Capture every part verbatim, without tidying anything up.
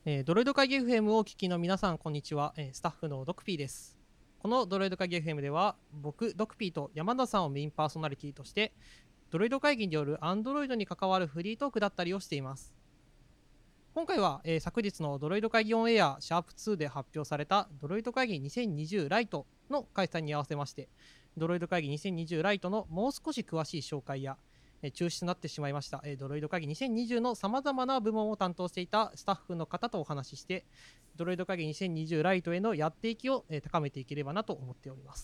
えードロイド会議 エフエム をお聞きの皆さん、こんにちは。えースタッフのドクピーです。このドロイド会議 エフエム では、僕、ドクピーと山田さんをメインパーソナリティとして、ドロイド会議による Android に関わるフリートークだったりをしています。今回は、えー昨日のドロイド会議オンエアシャープツーで発表されたドロイド会議にせんにじゅうライトの開催に合わせまして、ドロイド会議にせんにじゅうライトのもう少し詳しい紹介や、えー中止となってしまいました、えードロイド会議にせんにじゅうのさまざまな部門を担当していたスタッフの方とお話しして、ドロイド会議にせんにじゅうライトへのやっていきを、えー高めていければなと思っております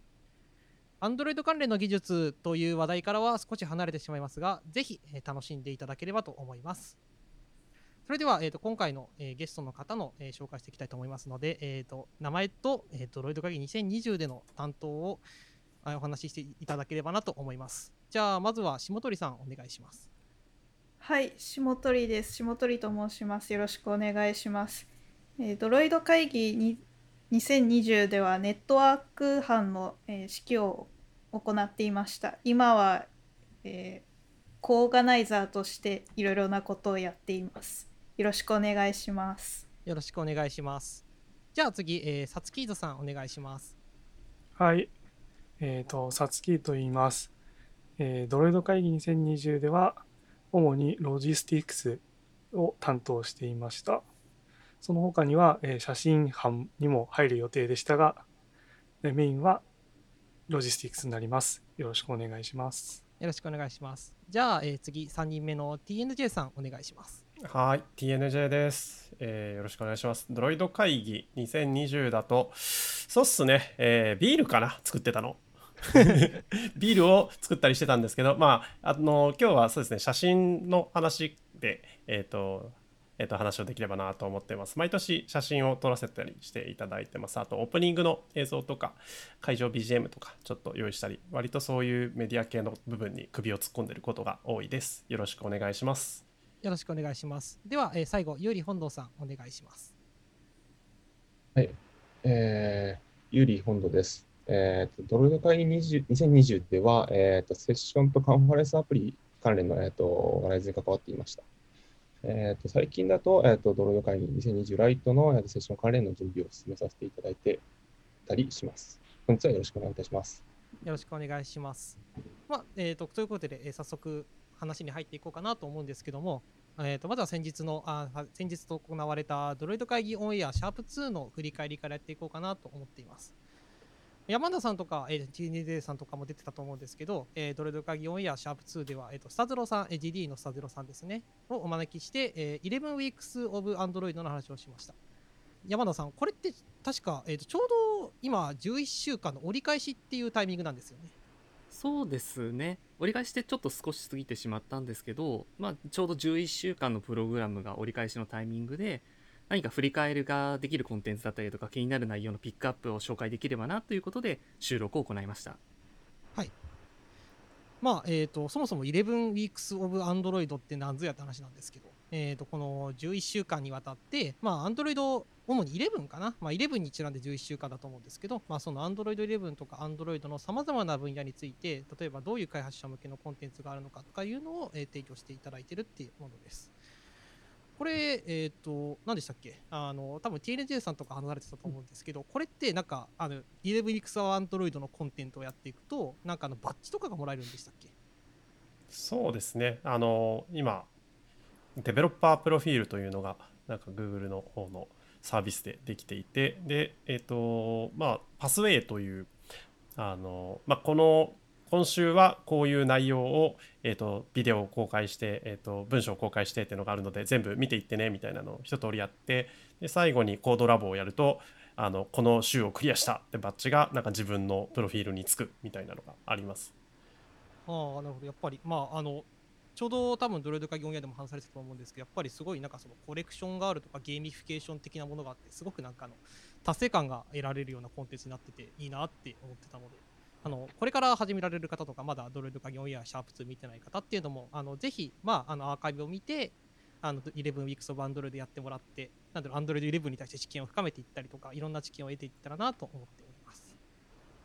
。Android 関連の技術という話題からは少し離れてしまいますが、ぜひ、えー楽しんでいただければと思います。それでは、えー、と今回の、えーゲストの方の、えー紹介していきたいと思いますので、えー、と名前と、えー、ドロイド会議にせんにじゅうでの担当をあお話ししていただければなと思います。じゃあまずは下鳥さんお願いします。 はい、下鳥です。下鳥と申します。よろしくお願いします。えードロイド会議ににせんにじゅうではネットワーク班の、えー指揮を行っていました。今は、えーコーガナイザーとしていろいろなことをやっています。よろしくお願いします。 よろしくお願いします。じゃあ次、えー、サツキーズさんお願いします。 はい、えっ、と、さつきと言います。えードロイド会議にせんにじゅうでは、主にロジスティクスを担当していました。その他には、えー写真班にも入る予定でしたが、えーメインはロジスティクスになります。よろしくお願いします。 よろしくお願いします。じゃあ、えー次さんにんめの ティーエヌジェー さんお願いします。 はい、ティーエヌジェー です、えーよろしくお願いします。ドロイド会議にせんにじゅうだと、そうっすね、えービールかな作ってたの。ビールを作ったりしてたんですけど、まあ、あの、今日はそうですね、写真の話で、えっと、えっと、話をできればなと思ってます。毎年写真を撮らせたりしていただいてます。あと、オープニングの映像とか、会場 ビージーエム とか、ちょっと用意したり、割とそういうメディア系の部分に首を突っ込んでることが多いです。よろしくお願いします。 よろしくお願いします。では、えー最後、ゆうり本堂さんお願いします。 はい、えー、ゆり本土です。えーと、ドロイド会議にじゅう にせんにじゅうでは、えーと、セッションとカンファレンスアプリ関連の、えーと、話題に関わっていました。えーと、最近だと、えーと、ドロイド会議にせんにじゅうライトの、えーと、セッション関連の準備を進めさせていただいてたりします。本日はよろしくお願いいたします。 よろしくお願いします。まあえー、とということで、えー早速話に入っていこうかなと思うんですけども、えー、とまずは先日のあ先日と行われたドロイド会議オンエアシャープツーの振り返りからやっていこうかなと思っています。山田さんとか、えー、ティーエヌジェー さんとかも出てたと思うんですけど、えードロイド会議オンエアシャープツーでは、えー、とスタゼロさん、えー ジーディー のスタゼロさんですね、をお招きして、えー、イレブン Weeks of Android の話をしました。山田さん、これって確か、えー、とちょうど今じゅういっしゅうかんの折り返しっていうタイミングなんですよね。 そうですね。折り返してちょっと少し過ぎてしまったんですけど、まあ、ちょうどじゅういっしゅうかんのプログラムが折り返しのタイミングで、何か振り返りができるコンテンツだったりとか気になる内容のピックアップを紹介できればなということで収録を行いました。 はい。まあ、えーと、そもそもイレブン Weeks of Android って何ぞやって話なんですけど、えーと、このじゅういっしゅうかんにわたって、まあ、Android、主にじゅういちかな、まあ、じゅういちにちなんでじゅういっしゅうかんだと思うんですけど、まあ、その Android じゅういちとか Android のさまざまな分野について、例えばどういう開発者向けのコンテンツがあるのかとかいうのを、えー提供していただいているっていうものです。これ、えっ、と、何でしたっけ、あの、多分 ティーエヌジェー さんとか話されてたと思うんですけど、これってなんか、あの、じゅういち Weeks of Android のコンテンツをやっていくと、なんかあのバッジとかがもらえるんでしたっけ？ そうですね。あの、今、デベロッパープロフィールというのが、なんか Google の方のサービスでできていて、で、えっと、まあ、パスウェイという、あの、まあ、この、今週はこういう内容を、えっと、ビデオを公開して、えっと、文章を公開してっていうのがあるので、全部見ていってね、みたいなのを一通りやって、で、最後にコードラボをやると、あの、この週をクリアしたってバッジが、なんか自分のプロフィールにつくみたいなのがあります。 ああ、なるほど。やっぱり、まあ、あの、ちょうど多分ドロイド会議オンエアでも話されてたと思うんですけど、やっぱりすごいなんかそのコレクションがあるとかゲーミフィケーション的なものがあって、すごくなんかあの達成感が得られるようなコンテンツになってていいなって思ってたので、あのこれから始められる方とか、まだドロイド会議オンエアシャープツー見てない方っていうのも、あのぜひ、まあ、あのアーカイブを見て、あのじゅういち Weeks of Android でやってもらって、なんだろう、Android じゅういちに対して知見を深めていったりとか、いろんな知見を得ていったらなと思っております。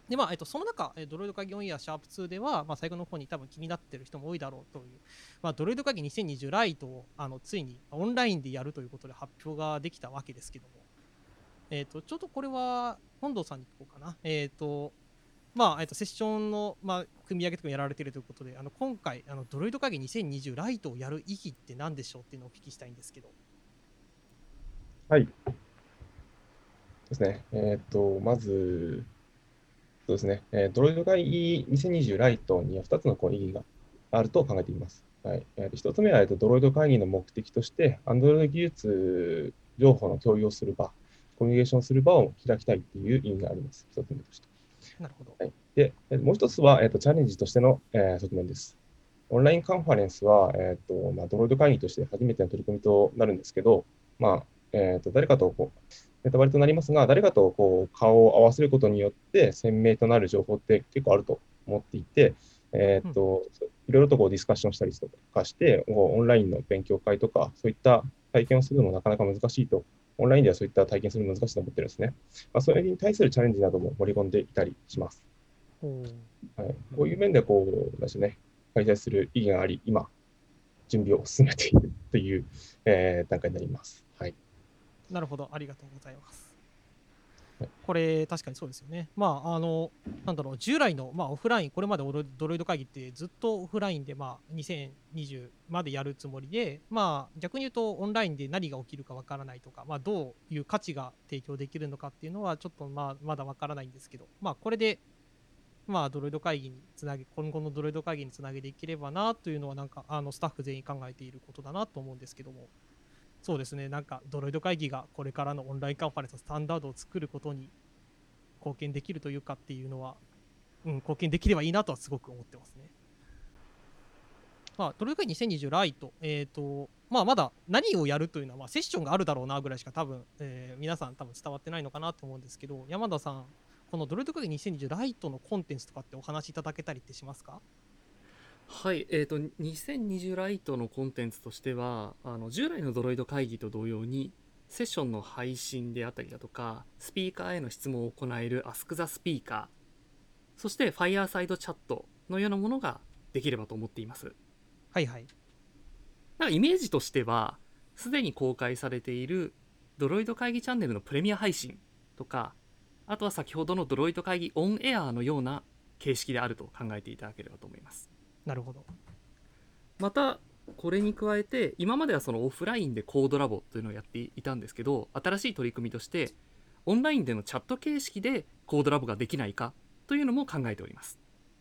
でまあえっと、その中、ドロイド会議オンエアシャープツーでは、まあ、最後の方に多分気になってる人も多いだろうという、まあ、ドロイド会議にせんにじゅうライトをあのついにオンラインでやるということで発表ができたわけですけども、えっと、ちょっとこれは本堂さんに聞こうかな。えっとまあえっと、セッションの、まあ、組み上げとかもやられているということで、あの今回あのドロイド会議にせんにじゅうライトをやる意義って何でしょうっていうのをお聞きしたいんですけど。 はいですね。えっと、まず、そうですね、えー、ドロイド会議にせんにじゅうライトにはふたつのこう意義があると考えています。はい、えー、ひとつめは、えーと、ドロイド会議の目的として、Android 技術情報の共有をする場、コミュニケーションする場を開きたいという意味があります。ひとつめとして。 なるほど。 はい、で、もう一つは、えーと、チャレンジとしての、えー、側面です。オンラインカンファレンスは、えーとまあ、ドロイド会議として初めての取り組みとなるんですけど、まあえーと、誰かとこうネタバレとなりますが、誰かとこう顔を合わせることによって鮮明となる情報って結構あると思っていて、えーとうん、いろいろとこうディスカッションしたりとかして、オンラインの勉強会とか、そういった体験をするのもなかなか難しいと、オンラインではそういった体験するの難しいと思ってるんですね。まあ、それに対するチャレンジなども盛り込んでいたりします。はい、こういう面でこうですね、開催する意義があり、今、準備を進めているという、えー、段階になります。はい。 なるほど、ありがとうございます。これ確かにそうですよね。まああのなんだろう、従来の、まあ、オフライン、これまでドロイド会議ってずっとオフラインで、まあ、にせんにじゅうまでやるつもりで、まあ、逆に言うとオンラインで何が起きるかわからないとか、まあ、どういう価値が提供できるのかっていうのはちょっと、まあ、まだわからないんですけど、まあ、これで、まあ、ドロイド会議につなげ今後のドロイド会議につなげていければなというのはなんかあのスタッフ全員考えていることだなと思うんですけども。そうですね、なんかドロイド会議がこれからのオンラインカンファレンスのスタンダードを作ることに貢献できるというかっていうのは、うん、貢献できればいいなとはすごく思ってますね。まあ、ドロイド会議にせんにじゅうライト、えーとまあ、まだ何をやるというのは、まあ、セッションがあるだろうなぐらいしか多分、えー、皆さん多分伝わってないのかなと思うんですけど、山田さん、このドロイド会議にせんにじゅうライトのコンテンツとかってお話しいただけたりってしますか？ はい、えーと、にせんにじゅうライトのコンテンツとしては、あの従来のドロイド会議と同様に、セッションの配信であったりだとか、スピーカーへの質問を行える Ask the Speaker、そして Fireside チャットのようなものができればと思っています。 はいはい。 なんかイメージとしては、すでに公開されているドロイド会議チャンネルのプレミア配信とか、あとは先ほどのドロイド会議オンエアのような形式であると考えていただければと思います。 なるほど。 またこれに加えて、今まではそのオフラインでコードラボというのをやっていたんですけど、新しい取り組みとしてオンラインでのチャット形式でコードラボができないかというのも考えております。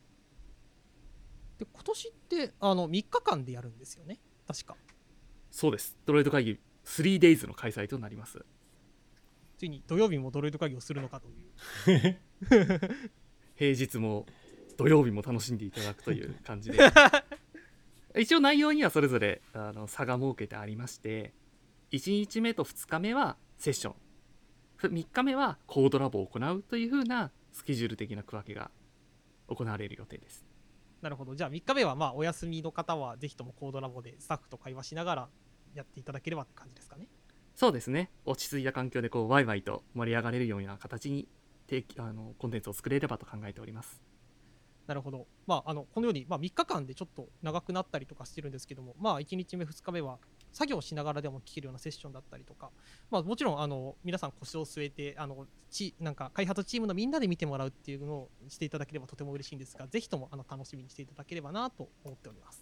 で今年ってあのみっかかんでやるんですよね、確か。 そうです、ドロイド会議 スリーデイズ の開催となります。 ついに土曜日もドロイド会議をするのかという平日も土曜日も楽しんでいただくという感じで一応内容にはそれぞれあの差が設けてありまして、いちにちめとふつかめはセッション、みっかめはコードラボを行うという風なスケジュール的な区分けが行われる予定です。 なるほど。じゃあみっかめはまあお休みの方はぜひともコードラボでスタッフと会話しながらやっていただければって感じですかね。 そうですね、落ち着いた環境でこうワイワイと盛り上がれるような形にあのコンテンツを作れればと考えております。 なるほど。まあ、あのこのように、まあ、みっかかんでちょっと長くなったりとかしてるんですけども、まあ、いちにちめふつかめは作業しながらでも聞けるようなセッションだったりとか、まあ、もちろんあの皆さん腰を据えてあのちなんか開発チームのみんなで見てもらうっていうのをしていただければとても嬉しいんですが、ぜひともあの楽しみにしていただければなと思っております。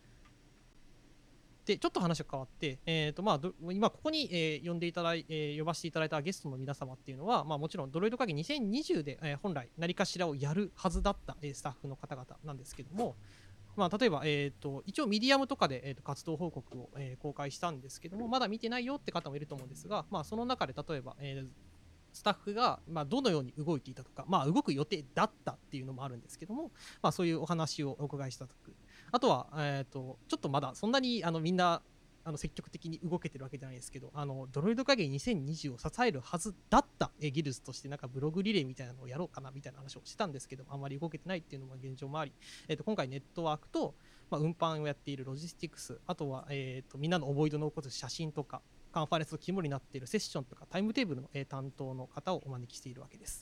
でちょっと話が変わって、えーとまあ、今ここに、えー、呼んでいただい、えー、呼ばせていただいたゲストの皆様っていうのは、まあ、もちろんドロイド会議にせんにじゅうで、えー、本来何かしらをやるはずだった、えー、スタッフの方々なんですけども、まあ、例えば、えー、と一応ミディアムとかで、えー、と活動報告を、えー、公開したんですけども、まだ見てないよって方もいると思うんですが、まあ、その中で例えば、えースタッフが、まあ、どのように動いていたとか、まあ、動く予定だったっていうのもあるんですけども、まあ、そういうお話をお伺いしたとく。あとは、えー、とちょっとまだそんなにあのみんなあの積極的に動けてるわけじゃないですけど、あのドロイド会議にせんにじゅうを支えるはずだったえギルスとしてなんかブログリレーみたいなのをやろうかなみたいな話をしたんですけど、あまり動けてないっていうのも現状もあり、えー、と今回ネットワークと、まあ、運搬をやっているロジスティクス、あとは、えー、とみんなの思い出の残す写真とかカンファレンスの肝になっているセッションとかタイムテーブルの担当の方をお招きしているわけです。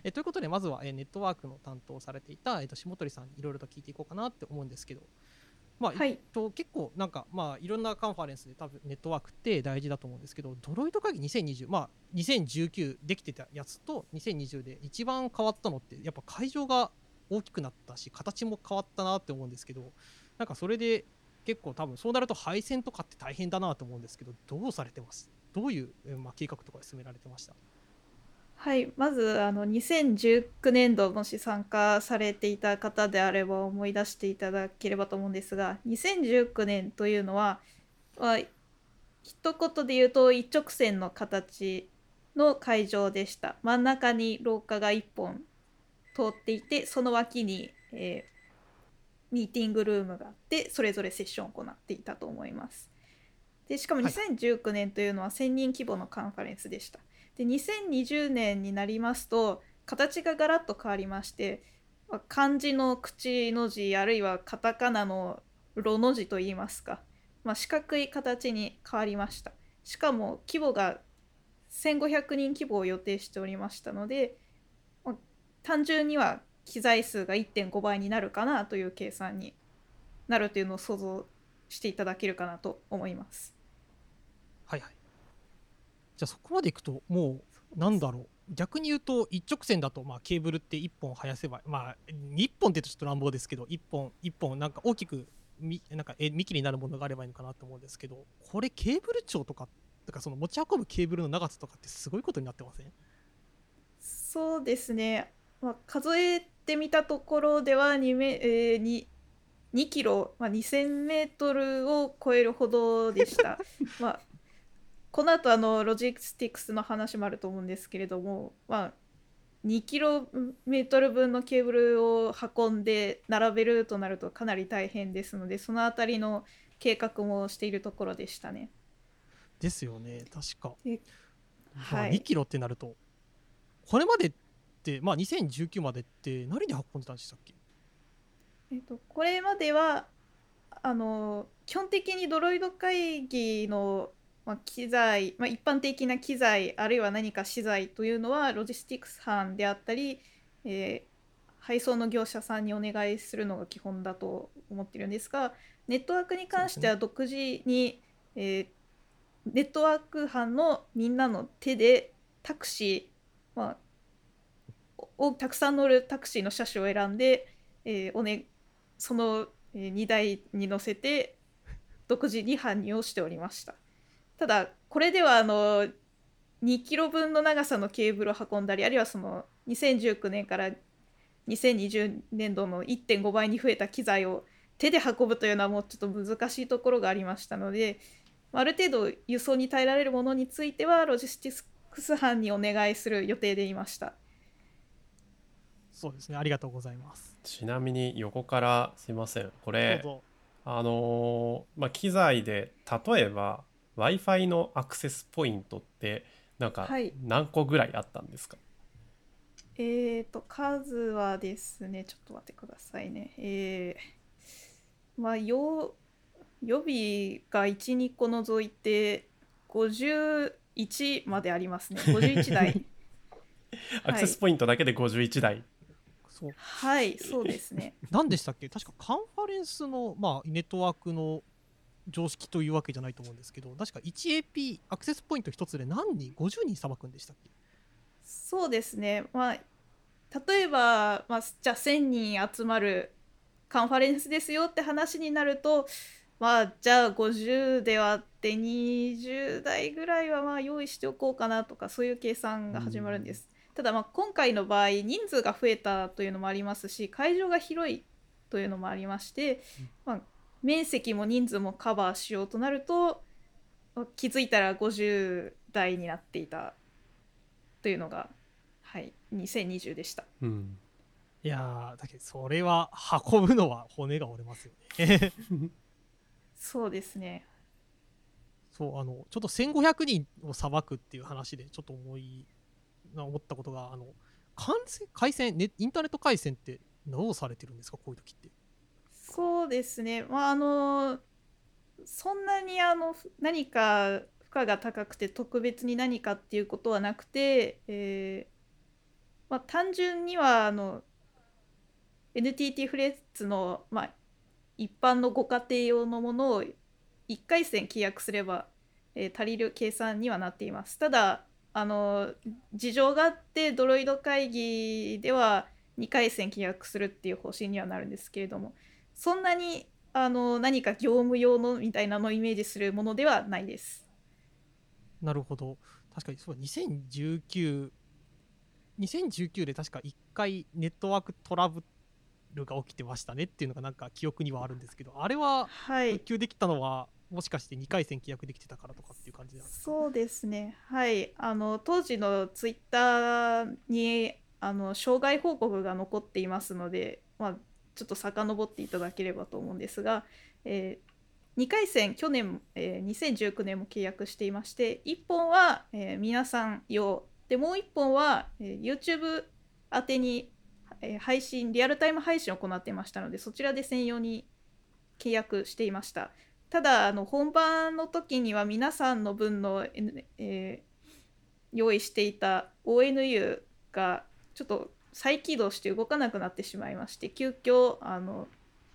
えということでまずは、えーネットワークの担当されていた、えーと下鳥さんにいろいろと聞いていこうかなって思うんですけど、まあ、 はいえっと、結構なんか、まあ、いろんなカンファレンスで多分ネットワークって大事だと思うんですけど、ドロイド会議にせんにじゅう、まあ、にせんじゅうきゅうできてたやつとにせんにじゅうで一番変わったのってやっぱ会場が大きくなったし形も変わったなって思うんですけど、なんかそれで結構多分そうなると配線とかって大変だなと思うんですけど、どうされてます？どういう、えーまあ、計画とかで進められてました？ はい、まずあのにせんじゅうきゅうねんどもし参加されていた方であれば思い出していただければと思うんですが、にせんじゅうきゅうねんというのは、まあ、一言で言うと一直線の形の会場でした。真ん中に廊下がいっぽん通っていて、その脇に、えーミーティングルームがあって、それぞれセッションを行っていたと思います。でしかもはいにせんじゅうきゅうねんというのはせんにん規模のカンファレンスでした。でにせんにじゅうねんになりますと形がガラッと変わりまして、まあ漢字の口の字あるいはカタカナのロの字といいますか、まあ、四角い形に変わりました。しかも規模がせんごひゃくにん規模を予定しておりましたので、まあ単純には機材数がいってんごばいになるかなという計算になるというのを想像していただけるかなと思います。 はいはい。じゃあそこまでいくともうなんだろう、逆に言うと一直線だと、まあ、ケーブルっていっぽん生やせば、まあいっぽんって言うとちょっと乱暴ですけど、いっぽんいっぽんなんか大きくみなんかえ幹になるものがあればいいのかなと思うんですけど、これケーブル長とかとかその持ち運ぶケーブルの長さとかってすごいことになってません？ そうですね、まあ、数えてみたところでは 2, メ、えー、ににキロ、まあ、にせんメートルを超えるほどでした。まあ、この後あのロジスティックスの話もあると思うんですけれども、まあ、にキロメートル分のケーブルを運んで並べるとなるとかなり大変ですので、そのあたりの計画もしているところでしたね。 ですよね、確か。 でまあ、 はい、 にキロってなるとこれまでって、まあ、にせんじゅうきゅうまでって何で運んでたんでしたっけ？ えっと、これまではあの基本的にドロイド会議の、まあ、機材、まあ、一般的な機材あるいは何か資材というのはロジスティックス班であったり、えー配送の業者さんにお願いするのが基本だと思っているんですが、ネットワークに関しては独自に、えーネットワーク班のみんなの手でタクシー、まあ、をたくさん乗るタクシーの車種を選んで、えーおね、その荷台に乗せて独自に搬入をしておりました。ただこれではあのにキロぶんの長さのケーブルを運んだり、あるいはそのにせんじゅうきゅうねんからにせんにじゅうねんどのいってんごばいに増えた機材を手で運ぶというのはもうちょっと難しいところがありましたので、ある程度輸送に耐えられるものについてはロジスティクス班にお願いする予定でいました。 そうですね、ありがとうございます。 ちなみに横からすいません、これどうぞ。 あのーまあ、機材で例えば Wi-Fi のアクセスポイントってなんかはい何個ぐらいあったんですか？ えーと数はですね、ちょっと待ってくださいね。えー、まあよ予備がいち、にこ除いてごじゅういちまでありますね。ごじゅういちだい。 アクセスポイントだけでごじゅういちだい。 そうはい、そうですね。 何でしたっけ？確かカンファレンスの、まあ、ネットワークの常識というわけじゃないと思うんですけど、確か いちエーピー アクセスポイントひとつで何人ごじゅうにんさばくんでしたっけ？ そうですね。まあ例えば、まあ、じゃあせんにん集まるカンファレンスですよって話になると、まあじゃあごじゅうで割ってにじゅうだいぐらいはまあ用意しておこうかなとか、そういう計算が始まるんです。ただまあ今回の場合人数が増えたというのもありますし、会場が広いというのもありまして、まあ、面積も人数もカバーしようとなると気づいたらごじゅうだいになっていたというのが、はい、にせんにじゅうでした。 うん、 いやー、だけどそれは運ぶのは骨が折れますよね。 そうですね。 そうあのちょっとせんごひゃくにんをさばくっていう話でちょっと思い思ったことが、あの回線回線ネインターネット回線ってどうされてるんですか、こういう時って？ そうですね。まああのそんなにあの何か負荷が高くて特別に何かっていうことはなくて、えーまあ、単純にはあの エヌティーティー フレッツの、まあ、一般のご家庭用のものをいっかいせん契約すれば、えー足りる計算にはなっています。ただあの事情があってドロイド会議ではにかいせん契約するっていう方針にはなるんですけれども、そんなにあの何か業務用のみたいなのをイメージするものではないです。 なるほど。確かにそう、にせんじゅうきゅう、にせんじゅうきゅうで確かいっかいネットワークトラブルが起きてましたねっていうのがなんか記憶にはあるんですけど、あれははい復旧できたのはもしかしてにかいせん契約できてたからとかっていう感じなんですか？ そうですね。はい。あの当時のツイッターにあの障害報告が残っていますので、まあ、ちょっと遡っていただければと思うんですが、えーにかいせん去年、えーにせんじゅうきゅうねんも契約していまして、いっぽんは、えー皆さん用で、もういっぽんは、えー YouTube 宛てに、えー配信リアルタイム配信を行っていましたので、そちらで専用に契約していました。ただあの本番の時には皆さんの分の、N えー用意していた オーエヌユー がちょっと再起動して動かなくなってしまいまして、急遽あの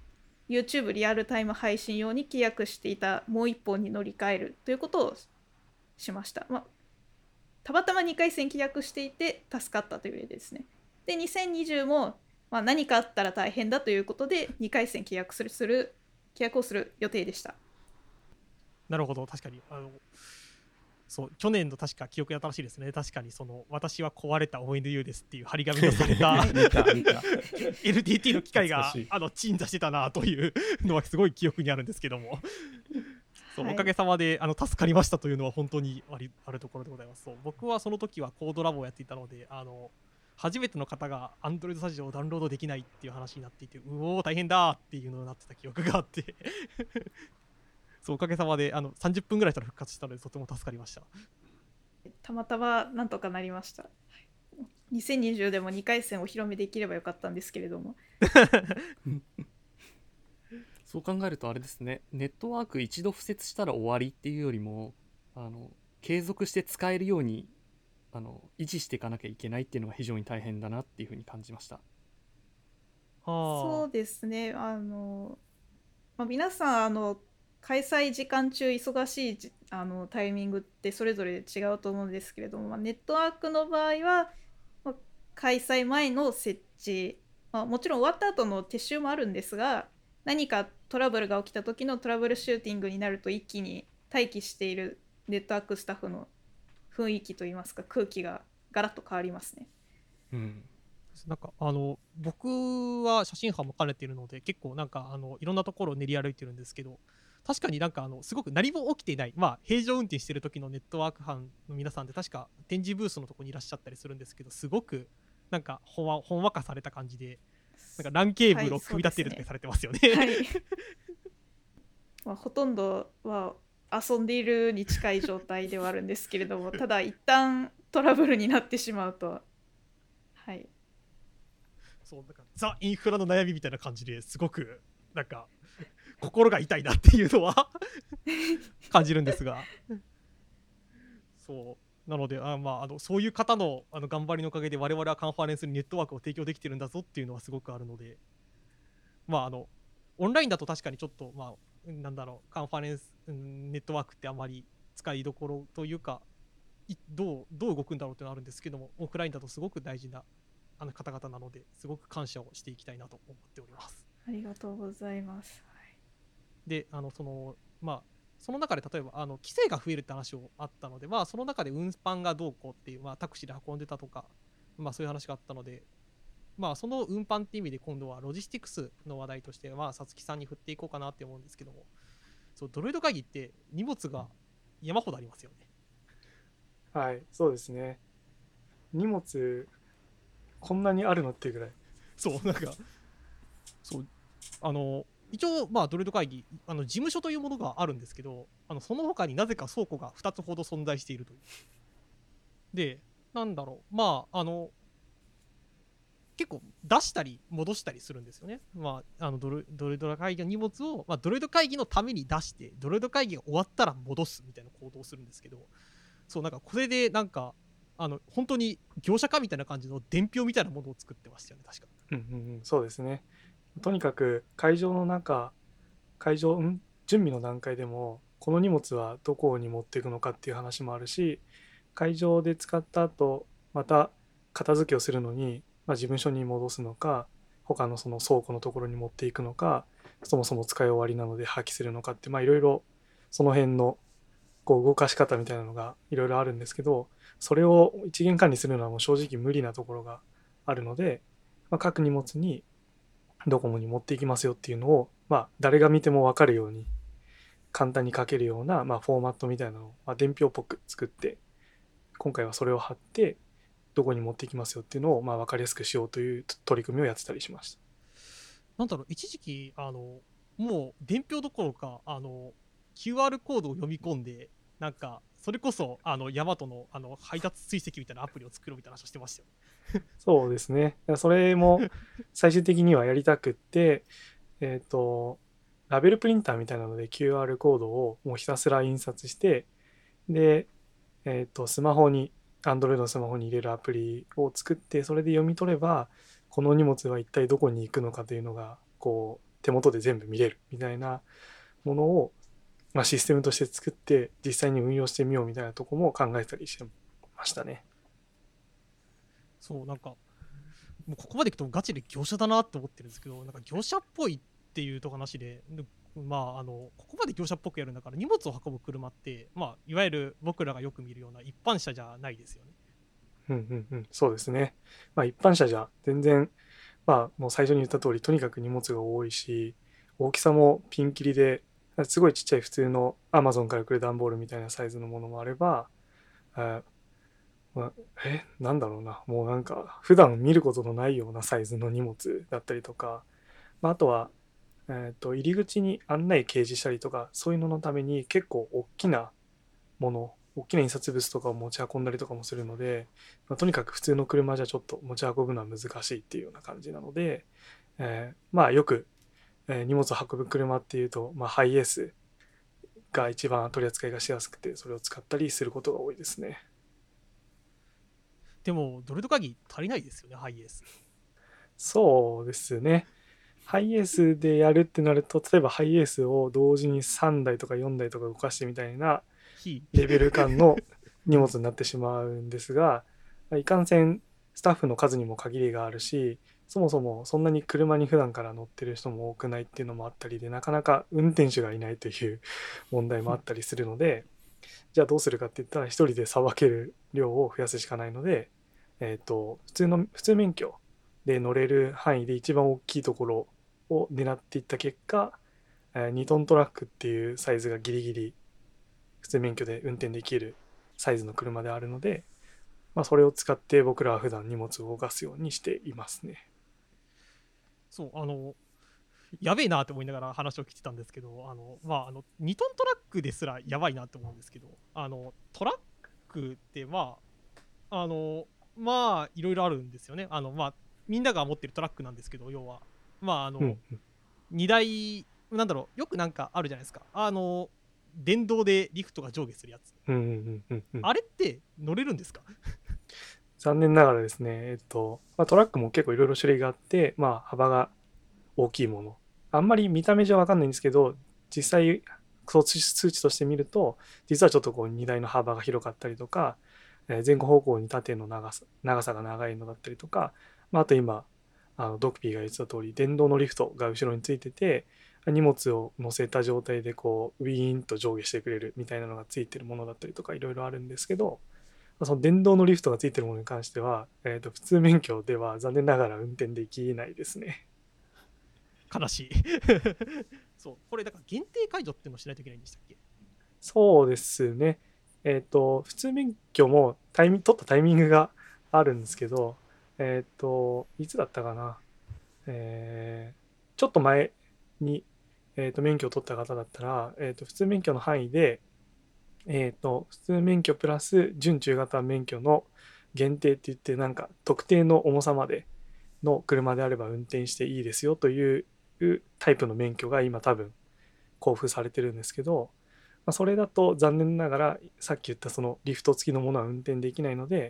YouTube リアルタイム配信用に契約していたもういっぽんに乗り換えるということをしました。まあ、たまたまにかいせん契約していて助かったという例ですね。でにせんにじゅうも、まあ、何かあったら大変だということでにかいせん契約するする契約をする予定でした。 なるほど。確かにあのそう去年の確か記憶に新しいですね。確かにその私は壊れた オーエヌユー ですっていう張り紙がされた見た見たエルティーティー の機械が懐かしいあの鎮座してたなというのはすごい記憶にあるんですけども、そう、 はいおかげさまであの助かりましたというのは本当にありあるところでございます。そう、僕はその時はコードラボをやっていたので、あの初めての方が Android スタジオをダウンロードできないっていう話になっていて、うおー大変だーっていうのになってた記憶があってそう、おかげさまであのさんじゅっぷんぐらいしたら復活したのでとても助かりました。 たまたまなんとかなりました。にせんにじゅうでもにかいせんお披露目できればよかったんですけれども。 そう考えるとあれですね、ネットワーク一度敷設したら終わりっていうよりも、あの継続して使えるようにあの維持していかなきゃいけないっていうのが非常に大変だなっていうふうに感じました。 はそうですね。あの、まあ、皆さんあの開催時間中忙しいじあのタイミングってそれぞれ違うと思うんですけれども、まあ、ネットワークの場合は、まあ、開催前の設置、まあ、もちろん終わった後の撤収もあるんですが、何かトラブルが起きた時のトラブルシューティングになると一気に待機しているネットワークスタッフの雰囲気といいますか空気がガラッと変わりますね。 うんなんかあの僕は写真班も兼ねているので結構なんかあのいろんなところを練り歩いてるんですけど、確かになんかあのすごく何も起きていない、まあ平常運転してる時のネットワーク班の皆さんって確か展示ブースのところにいらっしゃったりするんですけど、すごくなんかほんわほんわかされた感じで、なんかランケーブルを組み立てるとかされてますよね。 はい、まあ、ほとんどは遊んでいるに近い状態ではあるんですけれども、ただ一旦トラブルになってしまうと、はい、 そうなんかザ・インフラの悩みみたいな感じですごくなんか心が痛いなっていうのは感じるんですが、そうなのであ、まあ、あのそういう方のあの頑張りのおかげで我々はカンファレンスにネットワークを提供できてるんだぞっていうのはすごくあるので、まああのオンラインだと確かにちょっとまあなんだろうカンファレンス、うん、ネットワークってあまり使いどころというかいどうどう動くんだろうっていうのはあるんですけども、オフラインだとすごく大事なあの方々なのですごく感謝をしていきたいなと思っております。 ありがとうございます。 であのそのまあその中で例えばあの規制が増えるって話をあったので、まあ、その中で運搬がどうこうっていう、まあ、タクシーで運んでたとか、まあ、そういう話があったので、まあ、その運搬っていう意味で今度はロジスティクスの話題としてまあさつきさんに振っていこうかなって思うんですけども、そうドロイド会議って荷物が山ほどありますよね。 はい、そうですね。荷物こんなにあるのっていうぐらい。 そうなんかそうあの一応まあドロイド会議あの事務所というものがあるんですけど、あのその他になぜか倉庫がふたつほど存在しているという。でなんだろうまああの結構出したり戻したりするんですよね。まあ、あのドロドロイド会議の荷物を、まあ、ドロイド会議のために出してドロイド会議が終わったら戻すみたいな行動をするんですけど、そうなんかこれでなんかあの本当に業者かみたいな感じの伝票みたいなものを作ってましたよね、確か。 うんうんうん、そうですね。とにかく会場の中、会場、ん準備の段階でも、この荷物はどこに持っていくのかっていう話もあるし、会場で使った後、また片付けをするのに、まあ、事務所に戻すのか、他のその倉庫のところに持っていくのか、そもそも使い終わりなので破棄するのかって、まあいろいろその辺のこう動かし方みたいなのがいろいろあるんですけど、それを一元管理するのはもう正直無理なところがあるので、まあ、各荷物にドコモに持っていきますよっていうのを、まあ、誰が見ても分かるように簡単に書けるような、まあ、フォーマットみたいなのを、まあ、伝票っぽく作って、今回はそれを貼ってどこに持っていきますよっていうのを、まあ、分かりやすくしようという取り組みをやってたりしました。 なんだろう、一時期あのもう伝票どころかあの キューアール コードを読み込んで、なんかそれこそあのヤマトのあの配達追跡みたいなアプリを作ろうみたいな話をしてましたよ。 そうですね。それも最終的にはやりたくって、えっと、ラベルプリンターみたいなので キューアール コードをもうひたすら印刷して、で、えっと、スマホに、Android のスマホに入れるアプリを作って、それで読み取れば、この荷物は一体どこに行くのかというのが、こう、手元で全部見れるみたいなものを、まあ、システムとして作って、実際に運用してみようみたいなところも考えたりしてましたね。 そう、なんかもうここまでいくとガチで業者だなって思ってるんですけど、なんか業者っぽいっていうと話で、まああのここまで業者っぽくやるんだから荷物を運ぶ車って、まあいわゆる僕らがよく見るような一般車じゃないですよね。 うんうんうん、そうですね。まあ一般車じゃ全然、まあもう最初に言った通り、とにかく荷物が多いし、大きさもピンキリで、すごいちっちゃい普通の Amazon から来る段ボールみたいなサイズのものもあれば、あまあ、え、なんだろうな、もうなんか普段見ることのないようなサイズの荷物だったりとか、まあ、あとは、えーと、入り口に案内掲示したりとか、そういうののために結構大きなもの、大きな印刷物とかを持ち運んだりとかもするので、まあ、とにかく普通の車じゃちょっと持ち運ぶのは難しいっていうような感じなので、えー、まあよく、えー、荷物を運ぶ車っていうと、まあ、ハイエースが一番取り扱いがしやすくて、それを使ったりすることが多いですね。 でもドルド会議足りないですよね、ハイエース。 そうですね。ハイエースでやるってなると、例えばハイエースを同時にさんだいとかよんだいとか動かしてみたいなレベル感の荷物になってしまうんですが、いかんせんスタッフの数にも限りがあるし、そもそもそんなに車に普段から乗ってる人も多くないっていうのもあったりで、なかなか運転手がいないという問題もあったりするので、じゃあどうするかって言ったら一人でさばける量を増やすしかないので、えっと、普通の、普通免許で乗れる範囲で一番大きいところを狙っていった結果、にトントラックっていうサイズがギリギリ普通免許で運転できるサイズの車であるので、まあ、それを使って僕らは普段荷物を動かすようにしていますね。 そう、あのやべえなって思いながら話を聞いてたんですけど、あの、まあ、あのにトントラックですらやばいなって思うんですけど、あのトラックってまああのまあいろいろあるんですよね。あのまあみんなが持ってるトラックなんですけど、要はまああの、うん、荷台なんだろう、よくなんかあるじゃないですか、あの電動でリフトが上下するやつ、 うんうんうんうん、 あれって乗れるんですか？ 残念ながらですね、えっとまあ、トラックも結構いろいろ種類があって、まあ、幅が大きいもの、あんまり見た目じゃ分かんないんですけど、実際数値として見ると実はちょっとこう荷台の幅が広かったりとか、前後方向に縦の長さ、長さが長いのだったりとか、まあ、あと今あのドクピーが言ってた通り電動のリフトが後ろについてて、荷物を乗せた状態でこうウィーンと上下してくれるみたいなのがついてるものだったりとかいろいろあるんですけど、その電動のリフトがついてるものに関しては、えーと、普通免許では残念ながら運転できないですね。 悲しいそう、これだから限定解除っていうのをしないといけないんでしたっけ？ そうですね。えっと、普通免許もタイミ取ったタイミングがあるんですけど、えっと、いつだったかな。えー、ちょっと前に、えっと、免許を取った方だったら、えっと、普通免許の範囲で、えっと、普通免許プラス準中型免許の限定って言って、なんか特定の重さまでの車であれば運転していいですよというタイプの免許が今多分交付されてるんですけど、まあ、それだと残念ながらさっき言ったそのリフト付きのものは運転できないので、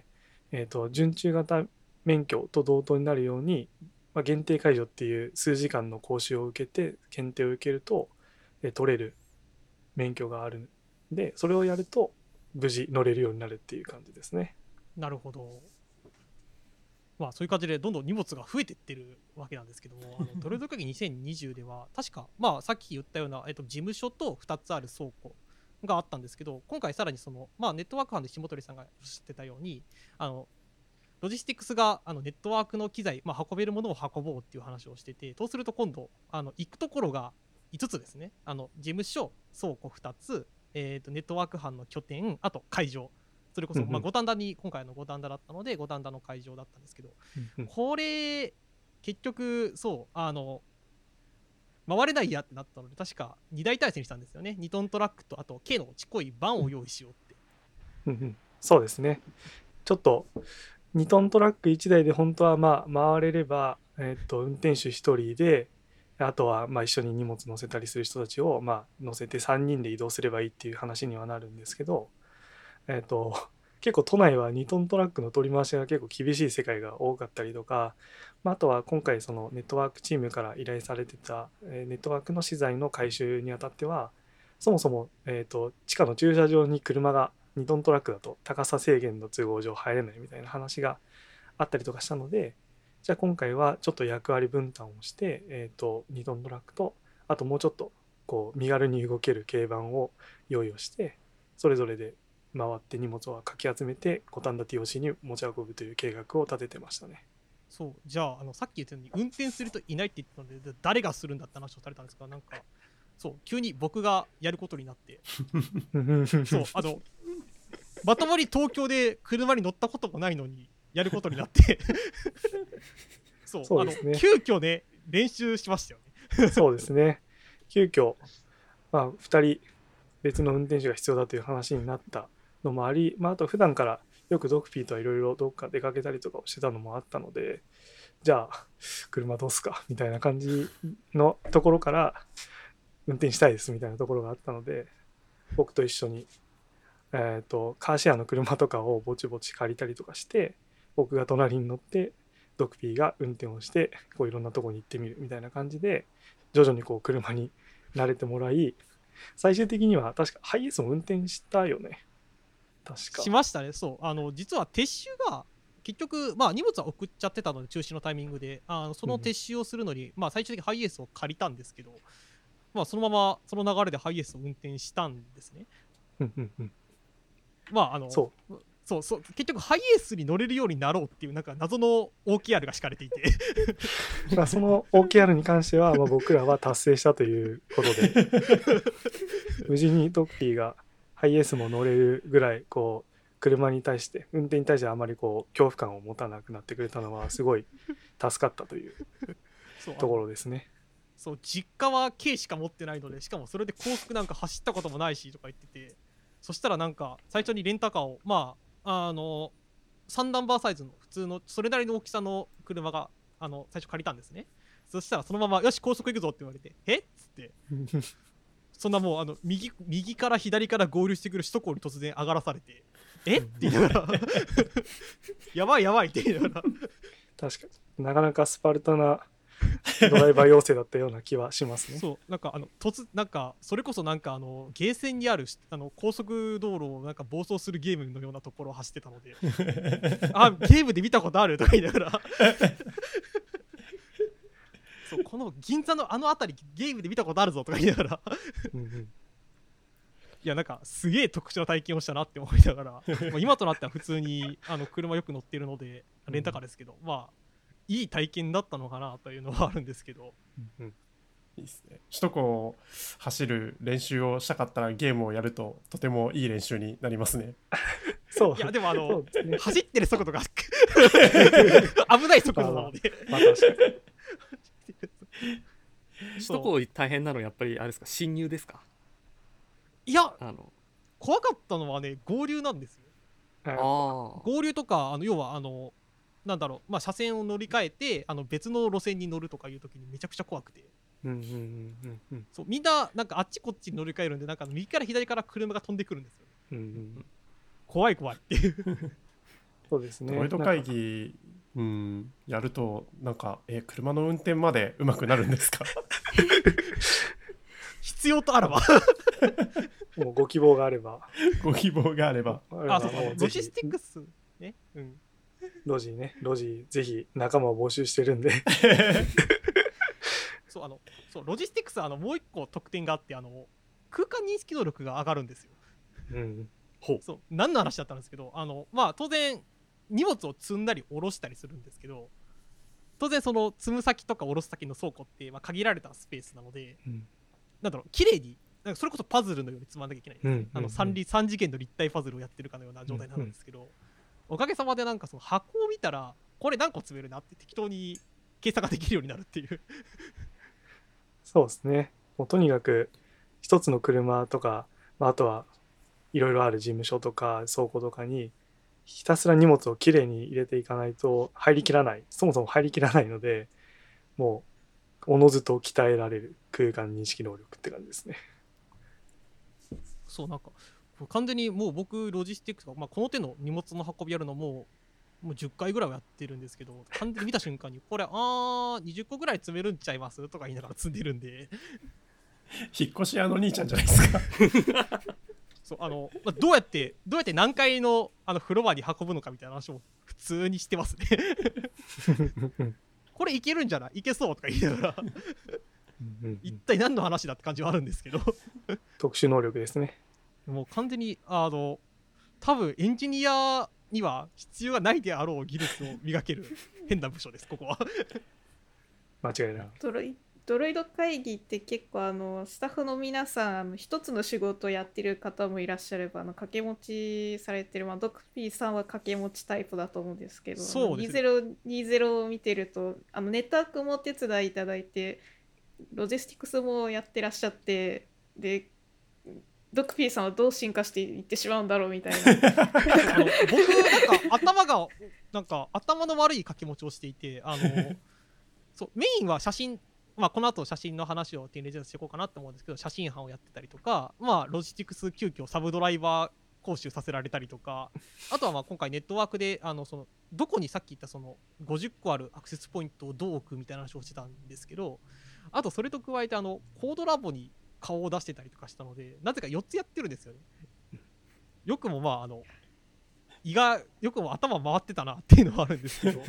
えーと、準中型免許と同等になるように、まあ、限定解除っていう数時間の講習を受けて検定を受けると、えー取れる免許があるんで、それをやると無事乗れるようになるっていう感じですね。 なるほど。まあそういう感じでどんどん荷物が増えてってるわけなんですけども、あのドロイド会議にせんにじゅうでは確か、まあ、さっき言ったような、えっと、事務所とふたつある倉庫があったんですけど、今回さらにその、まあ、ネットワーク班で下鳥さんがおっしゃってたように、あのロジスティックスがあのネットワークの機材、まあ、運べるものを運ぼうっていう話をしてて、そうすると今度あの行くところがいつつですね。あの事務所、倉庫ふたつ、えー、とネットワーク班の拠点、あと会場、それこそ、まあ、五反田に今回の五反田だったので五反田の会場だったんですけど、これ結局そうあの回れないやってなったので、確かに大体制にしたんですよね。にトントラックとあと K のちっこいバンを用意しようって。 うんうん、そうですね。ちょっとにトントラックいちだいで本当はまあ回れれば、えー、と運転手ひとりで、あとはまあ一緒に荷物乗せたりする人たちをまあ乗せてさんにんで移動すればいいっていう話にはなるんですけど、えー、と結構都内はにトントラックの取り回しが結構厳しい世界が多かったりとか、まあ、あとは今回そのネットワークチームから依頼されてた、えーネットワークの資材の回収にあたっては、そもそも、えー、と地下の駐車場に車がにトントラックだと高さ制限の都合上入れないみたいな話があったりとかしたので、じゃあ今回はちょっと役割分担をして、えー、とにトントラックと、あともうちょっとこう身軽に動ける軽バンを用意をして、それぞれで回って荷物をかき集めて五反田 ティーオーシー に持ち運ぶという計画を立ててましたね。 そうじゃあ、あのさっき言ったように運転する人いないって言ったので、誰がするんだって話をされたんですが、なんかそう急に僕がやることになってそうあのまともに東京で車に乗ったこともないのにやることになってそうそうですね、 あの急遽ね練習しましたよねそうですね。急遽、まあ、ふたり別の運転手が必要だという話になったのもあり、まあ、あと普段からよくドクピーとはいろいろどっか出かけたりとかをしてたのもあったので、じゃあ車どうすかみたいな感じのところから運転したいですみたいなところがあったので、僕と一緒に、えーと、カーシェアの車とかをぼちぼち借りたりとかして、僕が隣に乗ってドクピーが運転をしてこういろんなところに行ってみるみたいな感じで、徐々にこう車に慣れてもらい、最終的には確かハイエースも運転したよね。確かしましたね。そうあの実は撤収が結局、まあ、荷物は送っちゃってたので中止のタイミングで、あのその撤収をするのに、うんまあ、最終的にハイエースを借りたんですけど、まあ、そのままその流れでハイエースを運転したんですね。 うんうんうん、 まああのそうそうそう結局ハイエースに乗れるようになろうっていうなんか謎の オーケーアール が敷かれていてまあその オーケーアール に関してはまあ僕らは達成したということで無事にドクピーがハイエースも乗れるぐらいこう車に対して運転に対してあまりこう恐怖感を持たなくなってくれたのはすごい助かったというところですね。 そう実家は軽しか持ってないので、しかもそれで高速なんか走ったこともないしとか言ってて、そしたらなんか最初にレンタカーをまああのさんナンバーサイズの普通のそれなりの大きさの車があの最初借りたんですね。そしたらそのままよし高速行くぞって言われて、えっつってそんなもうあの 右, 右から左から合流してくる首都高に突然上がらされて、えって言いながらやばいやばいって言いながら確かになかなかスパルタなドライバー養成だったような気はしますね。 そうなんかあの突なんかそれこそなんかあのゲーセンにあるあの高速道路をなんか暴走するゲームのようなところを走ってたのであゲームで見たことあるとか言いながらそうこの銀座のあの辺りゲームで見たことあるぞとか言いながらうん、うん、いやなんかすげえ特殊な体験をしたなって思いながらまあ今となっては普通にあの車よく乗ってるのでレンタカーですけど、うん、まあいい体験だったのかなというのはあるんですけど、 うん、いいですね。首都高を走る練習をしたかったらゲームをやるととてもいい練習になりますね。 そういやでもあの、ね、走ってる速度が危ない速度なのでまあ確かに首都高大変なのやっぱりあれですか、侵入ですか？ いやあの怖かったのはね合流なんですよ。 あ合流とかあの要はあのなんだろう、まあ、車線を乗り換えてあの別の路線に乗るとかいう時にめちゃくちゃ怖くて、 うんうんうんうん、 そうみんななんかあっちこっちに乗り換えるんで、なんか右から左から車が飛んでくるんですよ、うんうん、怖い怖いっていうそうですね。 ドロイド会議、うん、やるとなんかえ車の運転まで上手くなるんですか？ 必要とあらばもうご希望があれば。 ご希望があれば。 あ、そうか、 もうロジスティックスね。うん。 ロジね、ロジぜひ仲間を募集してるんで。 そうあのそうロジスティックスはあのもう一個特典があって、あの空間認識能力が上がるんですよ。 うん。 ほう。そう何の話だったんですけど、あのまあ当然荷物を積んだり下ろしたりするんですけど、当然その積む先とか下ろす先の倉庫って、まあ、限られたスペースなので、 うん、 なんだろう綺麗になんかそれこそパズルのように積まなきゃいけないんです、 うんうんうん、 あの 3, 3次元の立体パズルをやってるかのような状態なんですけど、うんうん、おかげさまでなんかその箱を見たらこれ何個積めるなって適当に計算ができるようになるっていうそうですね。もうとにかく一つの車とか、まあ、あとはいろいろある事務所とか倉庫とかにひたすら荷物をきれいに入れていかないと入りきらない、そもそも入りきらないので、もうおのずと鍛えられる空間認識能力って感じですね。 そうなんか完全にもう僕ロジスティックスとか、まあ、この手の荷物の運びやるのももうじゅっかいぐらいはやってるんですけど、完全に見た瞬間にこれあーにじゅっこぐらい積めるんちゃいますとか言いながら積んでるんで引っ越し屋の兄ちゃんじゃないですか。 そうあの、まあ、どうやってどうやって何階のあのフロアに運ぶのかみたいな話を普通にしてますねこれいけるんじゃないいけそうとか言いながら一体何の話だって感じはあるんですけど特殊能力ですね。 もう完全にあの多分エンジニアには必要がないであろう技術を磨ける変な部署ですここは間違いない。 ドロイドロイド会議って結構あのスタッフの皆さんあの一つの仕事をやってる方もいらっしゃればあの掛け持ちされてる、まあ、ドクピーさんは掛け持ちタイプだと思うんですけど、 そうですね、 にせんにじゅうを見てるとあのネットワークもお手伝いいただいてロジスティックスもやってらっしゃって、でドクピーさんはどう進化していってしまうんだろうみたいなあの僕なんか頭がなんか頭の悪い掛け持ちをしていて、あのそうメインは写真、まあ、この後写真の話をティーンレジャーしていこうかなと思うんですけど、写真班をやってたりとか、まあ、ロジスティックス急遽サブドライバー講習させられたりとか、あとはまあ今回ネットワークであのそのどこにさっき言ったそのごじゅっこあるアクセスポイントをどう置くみたいな話をしてたんですけど、あとそれと加えてあのコードラボに顔を出してたりとかしたので、なぜかよっつやってるんですよね。よくもまああの胃がよくも頭回ってたなっていうのはあるんですけど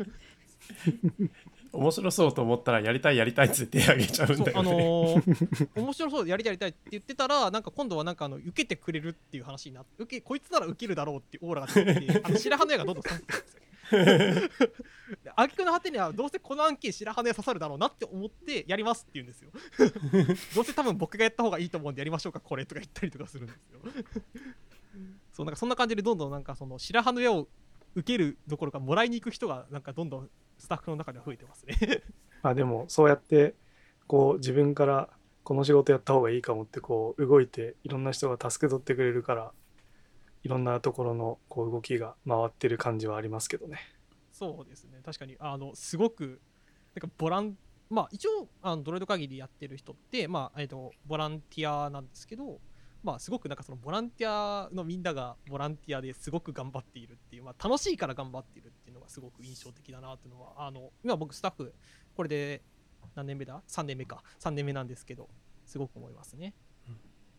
面白そうと思ったらやりたいやりたいって手挙げちゃうんだよね。 そう、あのー、面白そうやりたいやりたいって言ってたら、なんか今度はなんかあの受けてくれるっていう話になって、受けこいつなら受けるだろうっていうオーラが出てきて、あの白羽の矢がどんどん刺さってるんですよ。挙句の果てにはどうせこの案件白羽の矢刺さるだろうなって思ってやりますって言うんですよ。どうせ多分僕がやった方がいいと思うんでやりましょうかこれとか言ったりとかするんですよ。そうなんかそんな感じでどんどんなんかその白羽の矢を受けるどころかもらいに行く人がなんかどんどんスタッフの中では増えてますね。 あでもそうやってこう自分からこの仕事やった方がいいかもってこう動いていろんな人が助け取ってくれるから、いろんなところのこう動きが回ってる感じはありますけどね。 そうですね、確かにあのすごくなんかボランまあ一応あのドロイド会議でやってる人って、まあえー、とボランティアなんですけど、まあすごくなんかそのボランティアのみんながボランティアですごく頑張っているっていう、まあ、楽しいから頑張っているっていうのがすごく印象的だなっていうのは、あの今僕スタッフこれで何年目ださんねんめかさんねんめなんですけどすごく思いますね。うん、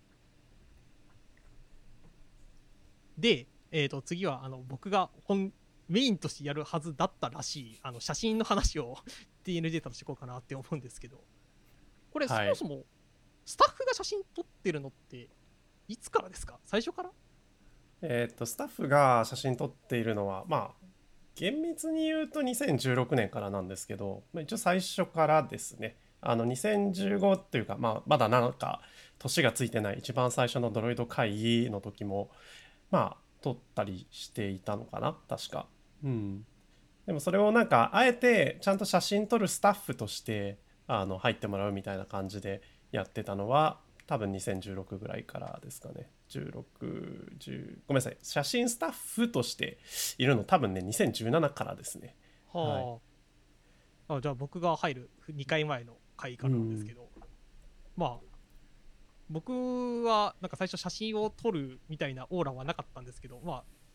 で、えー、と次はあの僕が本メインとしてやるはずだったらしいあの写真の話を ティーエヌ データとしていこうかなって思うんですけど、これそもそもスタッフが写真撮ってるのっていつからですか？最初から？ えー、っとスタッフが写真撮っているのはまあ厳密に言うとにせんじゅうろくねんからなんですけど、一応最初からですね。あのにせんじゅうごっていうか、まあ、まだなんか年がついてない一番最初のドロイド会議の時もまあ撮ったりしていたのかな確か。うん、でもそれをなんかあえてちゃんと写真撮るスタッフとしてあの入ってもらうみたいな感じでやってたのは多分にせんじゅうろくぐらいからですかね。じゅうろく、じゅうごめんなさい、写真スタッフとしているの多分ねにせんじゅうななからですね。 はあ、はい、あじゃあ僕が入るにかいまえの回からなんですけど、うん、まあ僕はなんか最初写真を撮るみたいなオーラはなかったんですけど、まあ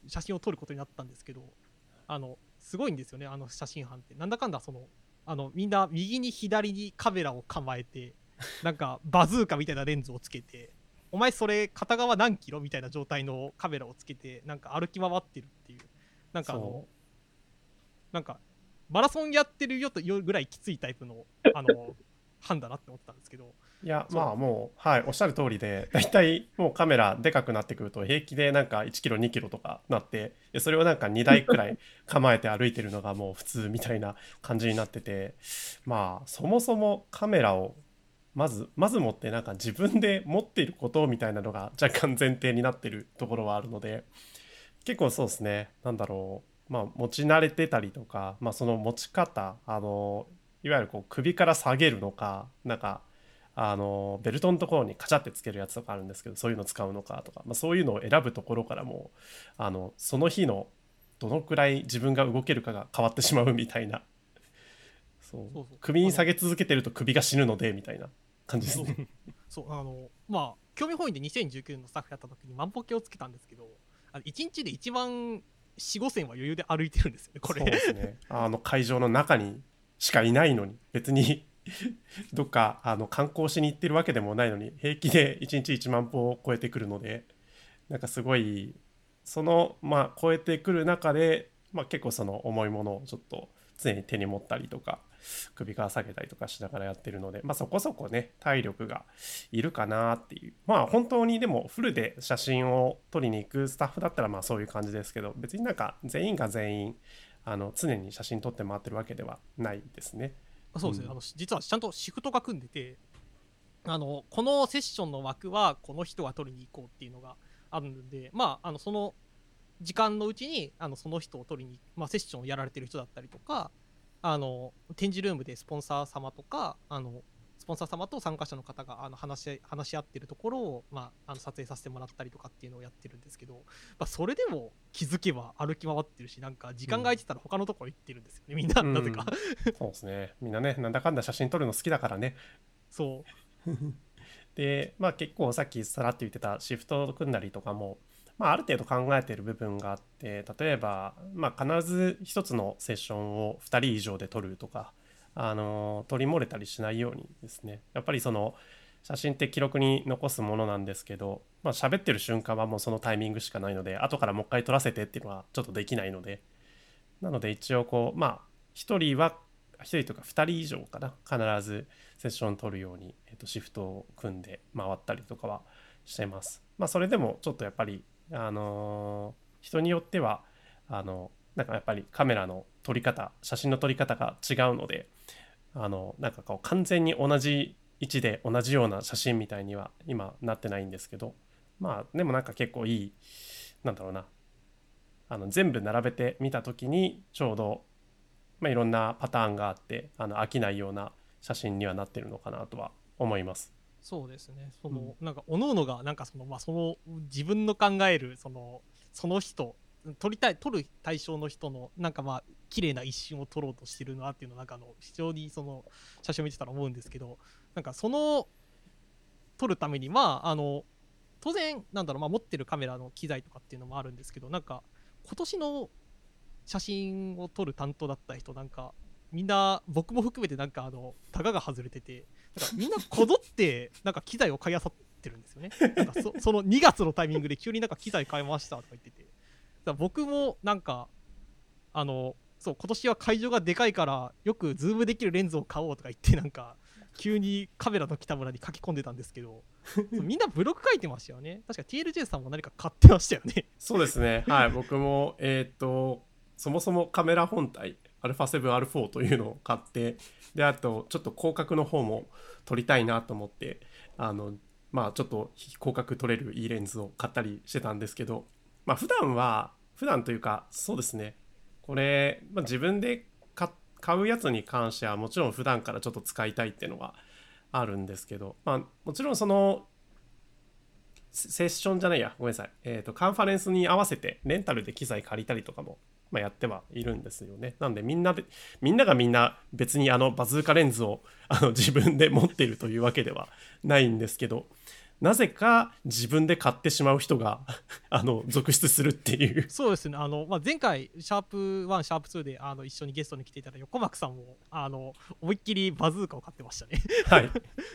写真を撮ることになったんですけど、あのすごいんですよね、あの写真班って。なんだかんだそのあのみんな右に左にカメラを構えて、なんかバズーカみたいなレンズをつけて、お前それ片側何キロみたいな状態のカメラをつけてなんか歩き回ってるっていう、なんかあのなんかマラソンやってるよというぐらいきついタイプのあの班だなって思ったんですけど。 いやまあもうはいおっしゃる通りで、だいたいもうカメラでかくなってくると平気でなんかいちキロにキロとかなって、それをなんかにだいくらい構えて歩いてるのがもう普通みたいな感じになってて、まあそもそもカメラをまずまず持ってなんか自分で持っていることみたいなのが若干前提になってるところはあるので、結構そうですね、なんだろう、まあ持ち慣れてたりとか、まあその持ち方、あのいわゆるこう首から下げるのか、なんかあのベルトのところにカチャってつけるやつとかあるんですけど、そういうの使うのかとか、まあ、そういうのを選ぶところからもあのその日のどのくらい自分が動けるかが変わってしまうみたいな、そうそうそう首に下げ続けてると首が死ぬのでみたいな感じですね。 そうあのまあ興味本位でにせんじゅうきゅうねんのスタッフやった時に万歩計をつけたんですけど、あのいちにちでいちまんよん、ごせんは余裕で歩いてるんですよねこれ。 そうですね、あの会場の中にしかいないのに、別にどっかあの観光しに行ってるわけでもないのに平気でいちにちいちまん歩を超えてくるので、なんかすごいそのまあ超えてくる中で、まあ、結構その重いものをちょっと常に手に持ったりとか首から下げたりとかしながらやってるので、まあ、そこそこね体力がいるかなっていう、まあ本当にでもフルで写真を撮りに行くスタッフだったらまあそういう感じですけど、別になんか全員が全員あの常に写真撮って回ってるわけではないですね。 そうですね、 うん、 あの実はちゃんとシフトが組んでて、あのこのセッションの枠はこの人が取りに行こうっていうのがあるんで、まあ、あのその時間のうちにあのその人を取りに、まあ、セッションをやられてる人だったりとか、あの展示ルームでスポンサー様とかあのスポンサー様と参加者の方があの話し話し合ってるところを、まあ、あの撮影させてもらったりとかっていうのをやってるんですけど、まあ、それでも気づけば歩き回ってるし、なんか時間が空いてたら他のところ行ってるんですよね、みんな、なぜか。 そうですね、みんなねなんだかんだ写真撮るの好きだからね。 そうでまあ結構さっきさらっと言ってたシフトを組んだりとかも、まあ、ある程度考えている部分があって、例えば、まあ、必ず一つのセッションをふたり以上で撮るとか、あの撮り漏れたりしないようにですね、やっぱりその写真って記録に残すものなんですけど、まあ喋ってる瞬間はもうそのタイミングしかないので、後からもう一回撮らせてっていうのはちょっとできないので、なので一応こうまあひとりはひとりとかふたり以上かな、必ずセッション取るように、えーと、シフトを組んで回ったりとかはしてます。まあそれでもちょっとやっぱりあのー、人によってはあのなんかやっぱりカメラの撮り方、写真の撮り方が違うので、あのなんかこう完全に同じ位置で同じような写真みたいには今なってないんですけど、まあでもなんか結構いい、なんだろうな、あの全部並べてみた時にちょうど、まあ、いろんなパターンがあってあの飽きないような写真にはなってるのかなとは思います。 そうですね、その、うん、なんか各々がなんかその、まあ、その自分の考えるそのその人撮りたい撮る対象の人のなんかまあ綺麗な一瞬を撮ろうとしてるなっていうのをなんかあの非常にその写真を見てたら思うんですけど、なんかその撮るためにまああの当然なんだろう、まあ、持ってるカメラの機材とかっていうのもあるんですけど、なんか今年の写真を撮る担当だった人なんかみんな僕も含めてなんかあのタガが外れてて、なんかみんなこぞってなんか機材を買いあさってるんですよね。なんか そ, そのにがつのタイミングで急になんか機材買いましたとか言ってて、だから僕もなんかあのそう今年は会場がでかいからよくズームできるレンズを買おうとか言ってなんか急にカメラの北村に書き込んでたんですけどみんなブログ書いてましたよね。確か ティーエルジェー さんも何か買ってましたよね。 そうですね、はい、僕もえっとそもそもカメラ本体 アルファセブンアールフォー というのを買って、であとちょっと広角の方も撮りたいなと思って、あのまあちょっと広角撮れるいいレンズを買ったりしてたんですけど、まあ普段は普段というかそうですね、これ、まあ、自分で買うやつに関してはもちろん普段からちょっと使いたいっていうのがあるんですけど、まあもちろんそのセッションじゃないやごめんなさい、えーとカンファレンスに合わせてレンタルで機材借りたりとかもまあ、やってはいるんですよね。なんでみんなでみんながみんな別にあのバズーカレンズをあの自分で持っているというわけではないんですけど、 なぜか自分で買ってしまう人があの続出するっていうそうですね、あの、まあ、前回シャープワンシャープツーであの一緒にゲストに来ていただいた横幕さんもあの思いっきりバズーカを買ってましたねはい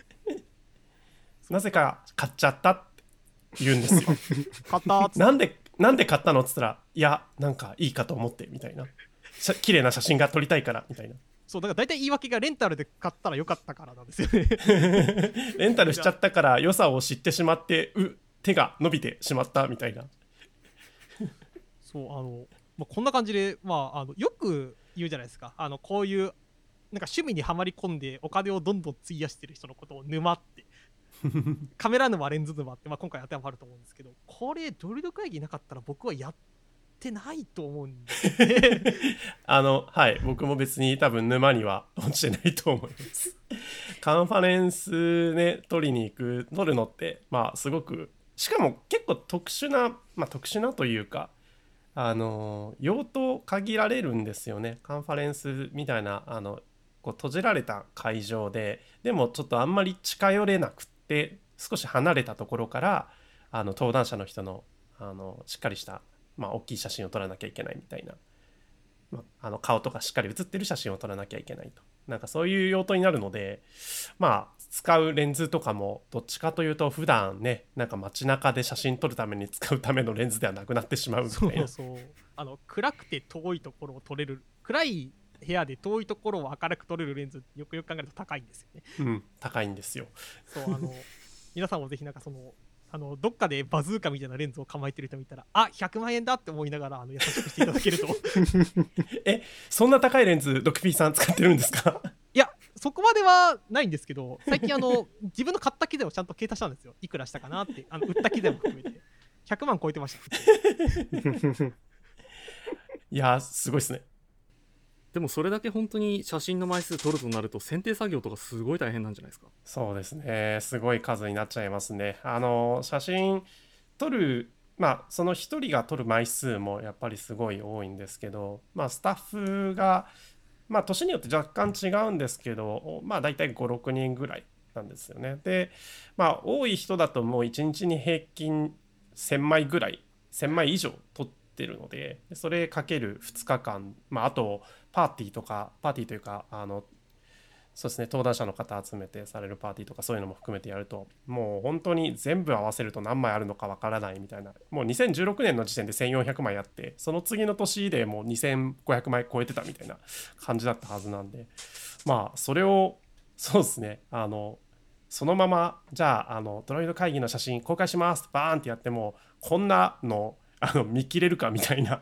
なぜか買っちゃったって言うんですよ買ったーっつってなんでなんで買ったのっつったら、いやなんかいいかと思ってみたいな、しゃ綺麗な写真が撮りたいからみたいなそうだから大体言い訳がレンタルで買ったらよかったからなんですよねレンタルしちゃったから良さを知ってしまってう手が伸びてしまったみたいな。 そうあの、まあ、こんな感じで、まあ、あのよく言うじゃないですか、あのこういうなんか趣味にはまり込んでお金をどんどん費やしてる人のことを沼ってカメラ沼レンズ沼って、まあ、今回当てはまると思うんですけど、これドルド会議なかったら僕はやってないと思うんですよねあのはい僕も別に多分沼には落ちてないと思いますカンファレンスね撮りに行く撮るのってまあすごくしかも結構特殊なまあ特殊なというかあの用途限られるんですよね。カンファレンスみたいなあのこう閉じられた会場ででもちょっとあんまり近寄れなくって少し離れたところからあの登壇者の人のあのしっかりしたまあ大きい写真を撮らなきゃいけないみたいな、まあ、あの顔とかしっかり写ってる写真を撮らなきゃいけないとなんかそういう用途になるのでまあ使うレンズとかもどっちかというと普段ねなんか街中で写真撮るために使うためのレンズではなくなってしまうみたそいな。 うそうあの暗くて遠いところを撮れる暗い部屋で遠いところを明るく撮れるレンズよくよく考えると高いんですよね。 うん高いんですよ。 そうあの皆さんもぜひなんかそのあのどっかでバズーカみたいなレンズを構えてる人見たらあひゃくまんえんだって思いながらあの優しくしていただけるとえそんな高いレンズドクピーさん使ってるんですかいやそこまではないんですけど最近あの自分の買った機材をちゃんと計算したんですよ。いくらしたかなってあの売った機材も含めてひゃくまん超えてましたいやすごいですね。 でもそれだけ本当に写真の枚数取るとなると選定作業とかすごい大変なんじゃないですか。 そうですねすごい数になっちゃいますね。あの写真撮るまあその一人が撮る枚数もやっぱりすごい多いんですけどまあスタッフがまあ年によって若干違うんですけどまあ大体ごろくにんぐらいなんですよね。でまあ多い人だともういちにちに平均せんまいぐらいせんまい以上撮ってるのでそれかけるふつかかんまああとパーティーとかパーティーというかあのそうですね登壇者の方集めてされるパーティーとかそういうのも含めてやるともう本当に全部合わせると何枚あるのかわからないみたいなもうにせんじゅうろくねんの時点でせんよんひゃくまいあってその次の年でもうにせんごひゃくまい超えてたみたいな感じだったはずなんでまあそれをそうですねあのそのままじゃああのドロイド会議の写真公開しますってバーンってやってもこんなのあの見切れるかみたい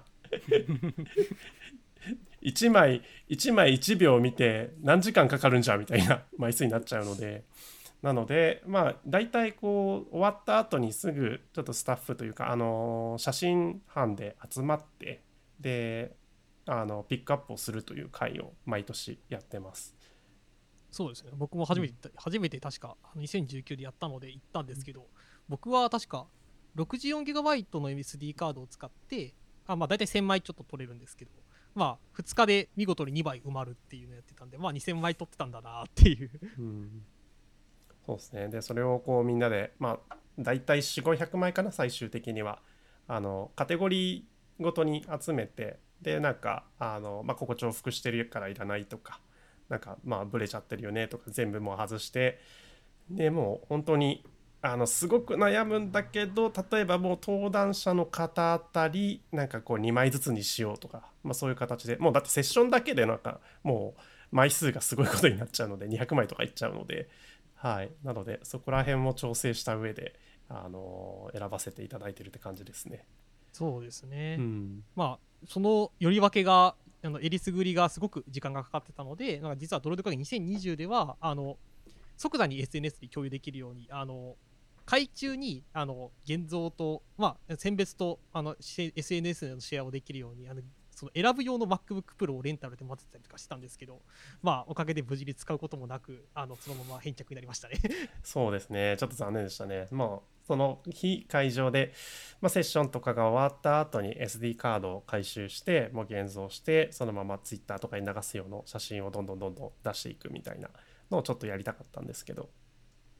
ないちまいいちまいいちびょう見て何時間かかるんじゃみたいな枚数になっちゃうのでなのでまあ大体こう終わった後にすぐちょっとスタッフというかあの写真班で集まってであのピックアップをするという会を毎年やってます。 そうですね僕も初めて、うん、初めて確かにせんじゅうきゅうでやったので行ったんですけど、うん、僕は確か ろくじゅうよんギガバイト の エスディー カードを使ってあまあ大体せんまいちょっと取れるんですけどまあふつかで見事ににばい埋まるっていうのをやってたんでまあにせんまい取ってたんだなっていう、 うん、そうですね。でそれをこうみんなでまあ大体よんひゃくごひゃくまいかな最終的にはあのカテゴリーごとに集めてでなんかあの、まあ、ここ重複してるからいらないとかなんかまあブレちゃってるよねとか全部もう外してでもう本当にあのすごく悩むんだけど例えばもう登壇者の方あたりなんかこうにまいずつにしようとか、まあ、そういう形でもうだってセッションだけでなんかもう枚数がすごいことになっちゃうのでにひゃくまいとかいっちゃうので、はい、なのでそこら辺も調整した上であの選ばせていただいてるって感じですね。 そうですね、 うん、 まあそのより分けがあのえりすぐりがすごく時間がかかってたのでなんか実はドロイド会議にせんにじゅうではあの即座に エスエヌエス で共有できるようにあの会中にあの現像と、まあ、選別とあの エスエヌエス でのシェアをできるようにあのその選ぶ用の MacBook Pro をレンタルで待ってたりとかしたんですけど、まあ、おかげで無事に使うこともなくあのそのまま返却になりましたねそうですねちょっと残念でしたね。まあその日会場で、まあ、セッションとかが終わった後に エスディー カードを回収してもう現像してそのまま Twitter とかに流す用の写真をどんどんどんどん出していくみたいなのをちょっとやりたかったんですけど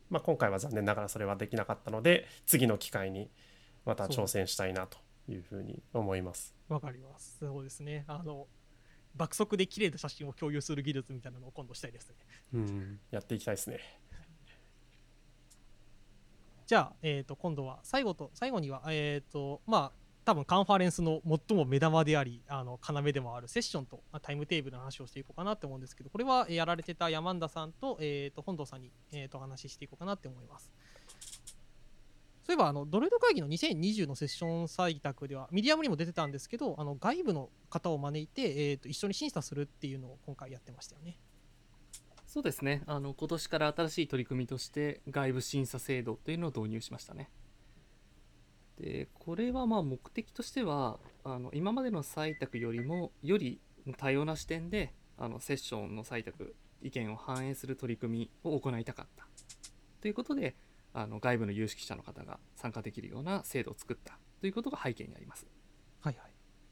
まあ、今回は残念ながらそれはできなかったので、次の機会にまた挑戦したいなというふうに思います。 わかります。そうですね。あの爆速で綺麗な写真を共有する技術みたいなのを今度したいですね。 うん、やっていきたいですね。 じゃあ、えー、と今度は最後と最後には、えーとまあ、多分カンファレンスの最も目玉であり、あの要でもあるセッションとタイムテーブルの話をしていこうかなと思うんですけど、これはやられてた山田さんと、えー、と本堂さんに、えー、とお話ししていこうかなって思います。そういえばあのドロイド会議のにせんにじゅうのセッション採択ではミディアムにも出てたんですけど、あの外部の方を招いて、えー、と一緒に審査するっていうのを今回やってましたよね。 そうですね。あの今年から新しい取り組みとして外部審査制度というのを導入しましたね。で、これはまあ目的としては、あの今までの採択よりもより多様な視点であのセッションの採択意見を反映する取り組みを行いたかったということで、あの外部の有識者の方が参加できるような制度を作ったということが背景にあります。 はいはい。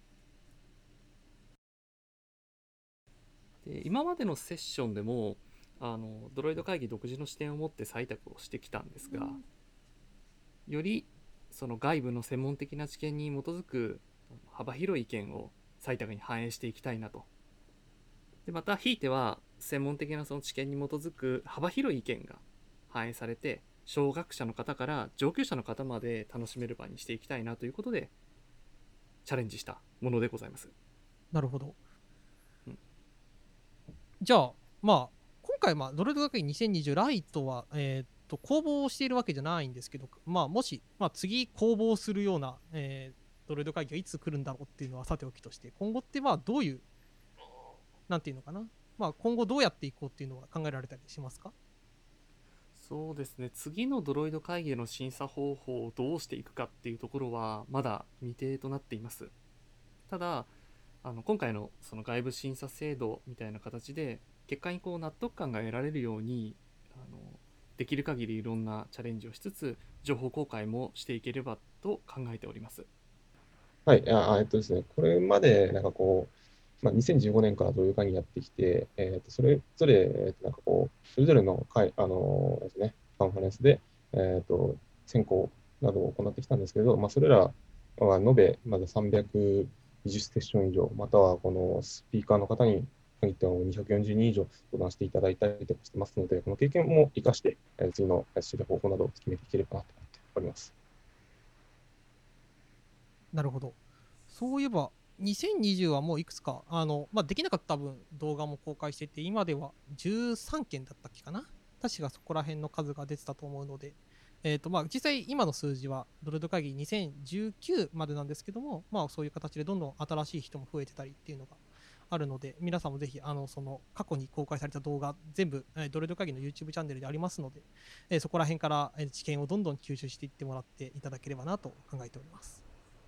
で、今までのセッションでもあのドロイド会議独自の視点を持って採択をしてきたんですが、よりその外部の専門的な知見に基づく幅広い意見を採択に反映していきたいなと。でまたひいては専門的なその知見に基づく幅広い意見が反映されて、小学者の方から上級者の方まで楽しめる場にしていきたいなということでチャレンジしたものでございます。 なるほど。 うん、 じゃあまあ今回、まあ、ドロイド学院にせんにじゅうライトは、えー、と公募をしているわけじゃないんですけど、まあ、もし、まあ、次公募するような、えー、ドロイド会議がいつ来るんだろうっていうのはさておきとして、今後ってまあどういう、なんていうのかな、まあ、今後どうやっていこうっていうのは考えられたりしますか？ そうですね。次のドロイド会議での審査方法をどうしていくかっていうところはまだ未定となっています。ただ、あの今回のその外部審査制度みたいな形で結果にこう納得感が得られるように、あのできる限りいろんなチャレンジをしつつ情報公開もしていければと考えております。 はい、あ、えっとですね、これまでなんかこう、まあ、にせんじゅうごねんからどういう会議やってきて、えっと、それぞれ、えっと、なんかこう、それぞれの会、あのですね、カンファレンスで、えっと、選考などを行ってきたんですけど、まあ、それらは延べ、まださんびゃくにじゅうセッション以上、またはこのスピーカーの方に限ってはにひゃくよんじゅうにん以上相談していただいたりとかしてますので、この経験も生かして、えー次の指導方法などを決めていければなと思っております。 なるほど。そういえばにせんにじゅうはもういくつかあの、まあ、できなかった分動画も公開してて、今ではじゅうさんけんだったっけかな、確かそこら辺の数が出てたと思うので、えーとまあ、実際今の数字はドロイド会議にせんじゅうきゅうまでなんですけども、まあ、そういう形でどんどん新しい人も増えてたりっていうのがあるので、皆さんもぜひあのその過去に公開された動画全部、えードロイド会議の YouTube チャンネルでありますので、えーそこら辺からえー知見をどんどん吸収していってもらっていただければなと考えております。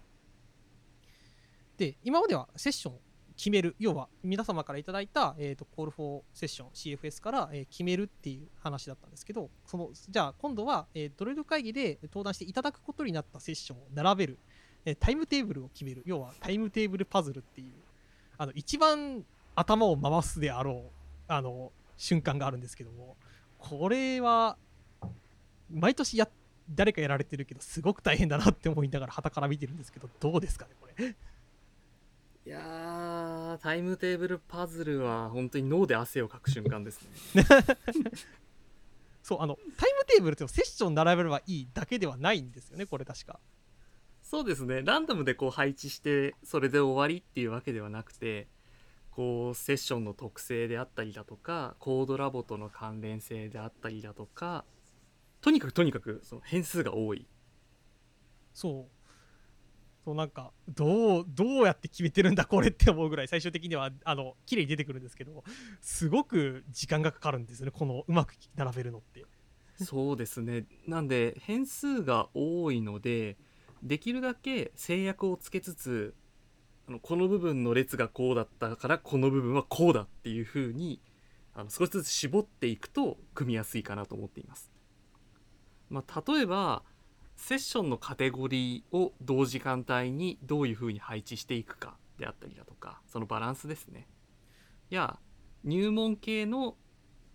で、今まではセッションを決める、要は皆様からいただいた、えー、とコールフォーセッション シーエフエス から、えー決めるっていう話だったんですけど、そのじゃあ今度は、えードロイド会議で登壇していただくことになったセッションを並べる、えータイムテーブルを決める、要はタイムテーブルパズルっていう、あの一番頭を回すであろうあの瞬間があるんですけども、これは毎年や誰かやられてるけどすごく大変だなって思いながら傍から見てるんですけど、どうですかねこれ。 いやー、タイムテーブルパズルは本当に脳で汗をかく瞬間ですね。 そうあのタイムテーブルってセッション並べればいいだけではないんですよね、これ確か。 そうですね。ランダムでこう配置してそれで終わりっていうわけではなくて、こうセッションの特性であったりだとか、コードラボとの関連性であったりだとか、とにかくとにかくその変数が多い。 そうそうなんかどうどうやって決めてるんだこれって思うぐらい、最終的にはあの綺麗に出てくるんですけど、すごく時間がかかるんですよね、このうまく並べるのって。 そうですね。なんで変数が多いので、できるだけ制約をつけつつ、あのこの部分の列がこうだったからこの部分はこうだっていう風にあの少しずつ絞っていくと組みやすいかなと思っています。まあ、例えばセッションのカテゴリーを同時間帯にどういう風に配置していくかであったりだとか、そのバランスですね。や入門系の